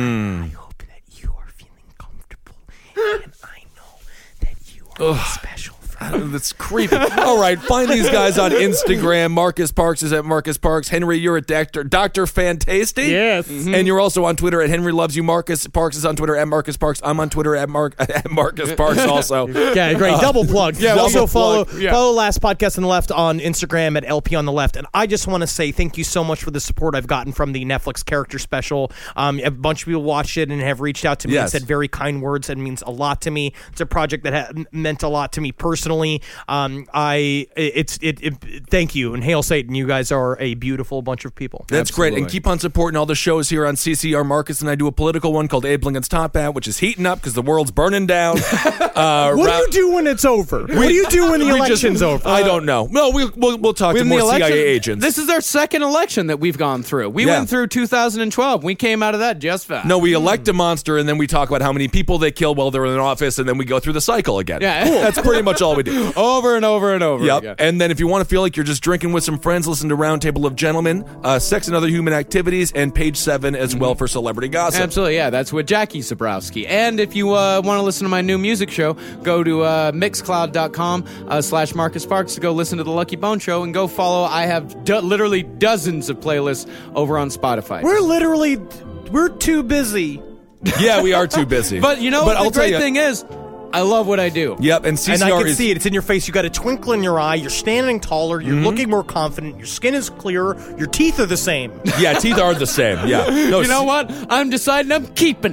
I hope that you are feeling comfortable, and I know that you are a special friend. That's creepy. All right, find these guys on Instagram. Marcus Parks is at Marcus Parks. Henry, you're at Doctor Doctor Fantasty. Yes. And you're also on Twitter at Henry Loves You. Marcus Parks is on Twitter at Marcus Parks. I'm on Twitter at Mark at Marcus Parks also. Yeah, great. Double plug. Yeah, also double follow plug. Yeah. follow Last Podcast on the Left on Instagram at L P on the Left. And I just want to say thank you so much for the support I've gotten from the Netflix character special. Um, a bunch of people watched it and have reached out to me Yes. and said very kind words. It means a lot to me. It's a project that ha- meant a lot to me personally. Um, I it's it, it. Thank you, and hail Satan. You guys are a beautiful bunch of people. That's great. And Absolutely. keep on supporting all the shows here on C C R. Marcus and I do a political one called Abe Lincoln's Top Hat, which is heating up because the world's burning down. Uh, What do ra- you do when it's over? What do you do when the we just- election's over? I don't know. No, we'll, we'll, we'll talk to in more the C I A election, agents. This is our second election that we've gone through. We Yeah. went through two thousand twelve. We came out of that just fine. No, we elect a monster, and then we talk about how many people they kill while they're in office, and then we go through the cycle again. Yeah. Cool. That's pretty much all we do. over and over and over Yep. again. And then if you want to feel like you're just drinking with some friends, listen to Roundtable of Gentlemen, uh, Sex and Other Human Activities, and Page seven as well for Celebrity Gossip. Absolutely, yeah. That's with Jackie Zabrowski. And if you uh, want to listen to my new music show, go to uh, mixcloud.com uh, slash Marcus Parks to go listen to The Lucky Bone Show and go follow. I have do- literally dozens of playlists over on Spotify. We're literally we're too busy. Yeah, we are too busy. but you know but what I'll the great tell you, thing is? I love what I do. Yep, and C And C I R can is, see it. It's in your face. You got a twinkle in your eye. You're standing taller. Mm-hmm. You're looking more confident. Your skin is clearer. Your teeth are the same. Yeah, teeth are the same. Yeah. No, You know what? I'm deciding I'm keeping them.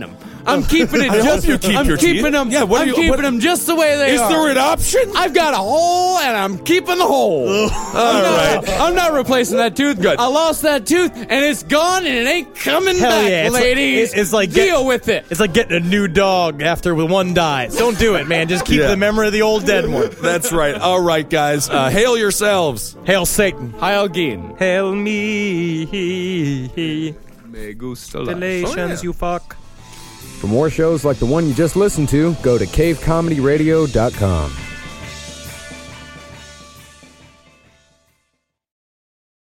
I'm keeping it I just. hope you keep I'm your keeping teeth. them. Yeah, what are I'm you- keeping what- them just the way they Is are. there an option? I've got a hole, and I'm keeping the hole. All I'm not, right. I'm not replacing that tooth. Good. I lost that tooth, and it's gone, and it ain't coming Hell back, yeah, it's like- ladies. it's like deal get- with it. It's like getting a new dog after one dies. Don't do it, man. Just keep Yeah. the memory of the old dead one. That's right. All right, guys. Uh, hail yourselves. Hail Satan. Heil Gene. Hail me. Me gusta la- Relations, you fuck. For more shows like the one you just listened to, go to cave comedy radio dot com.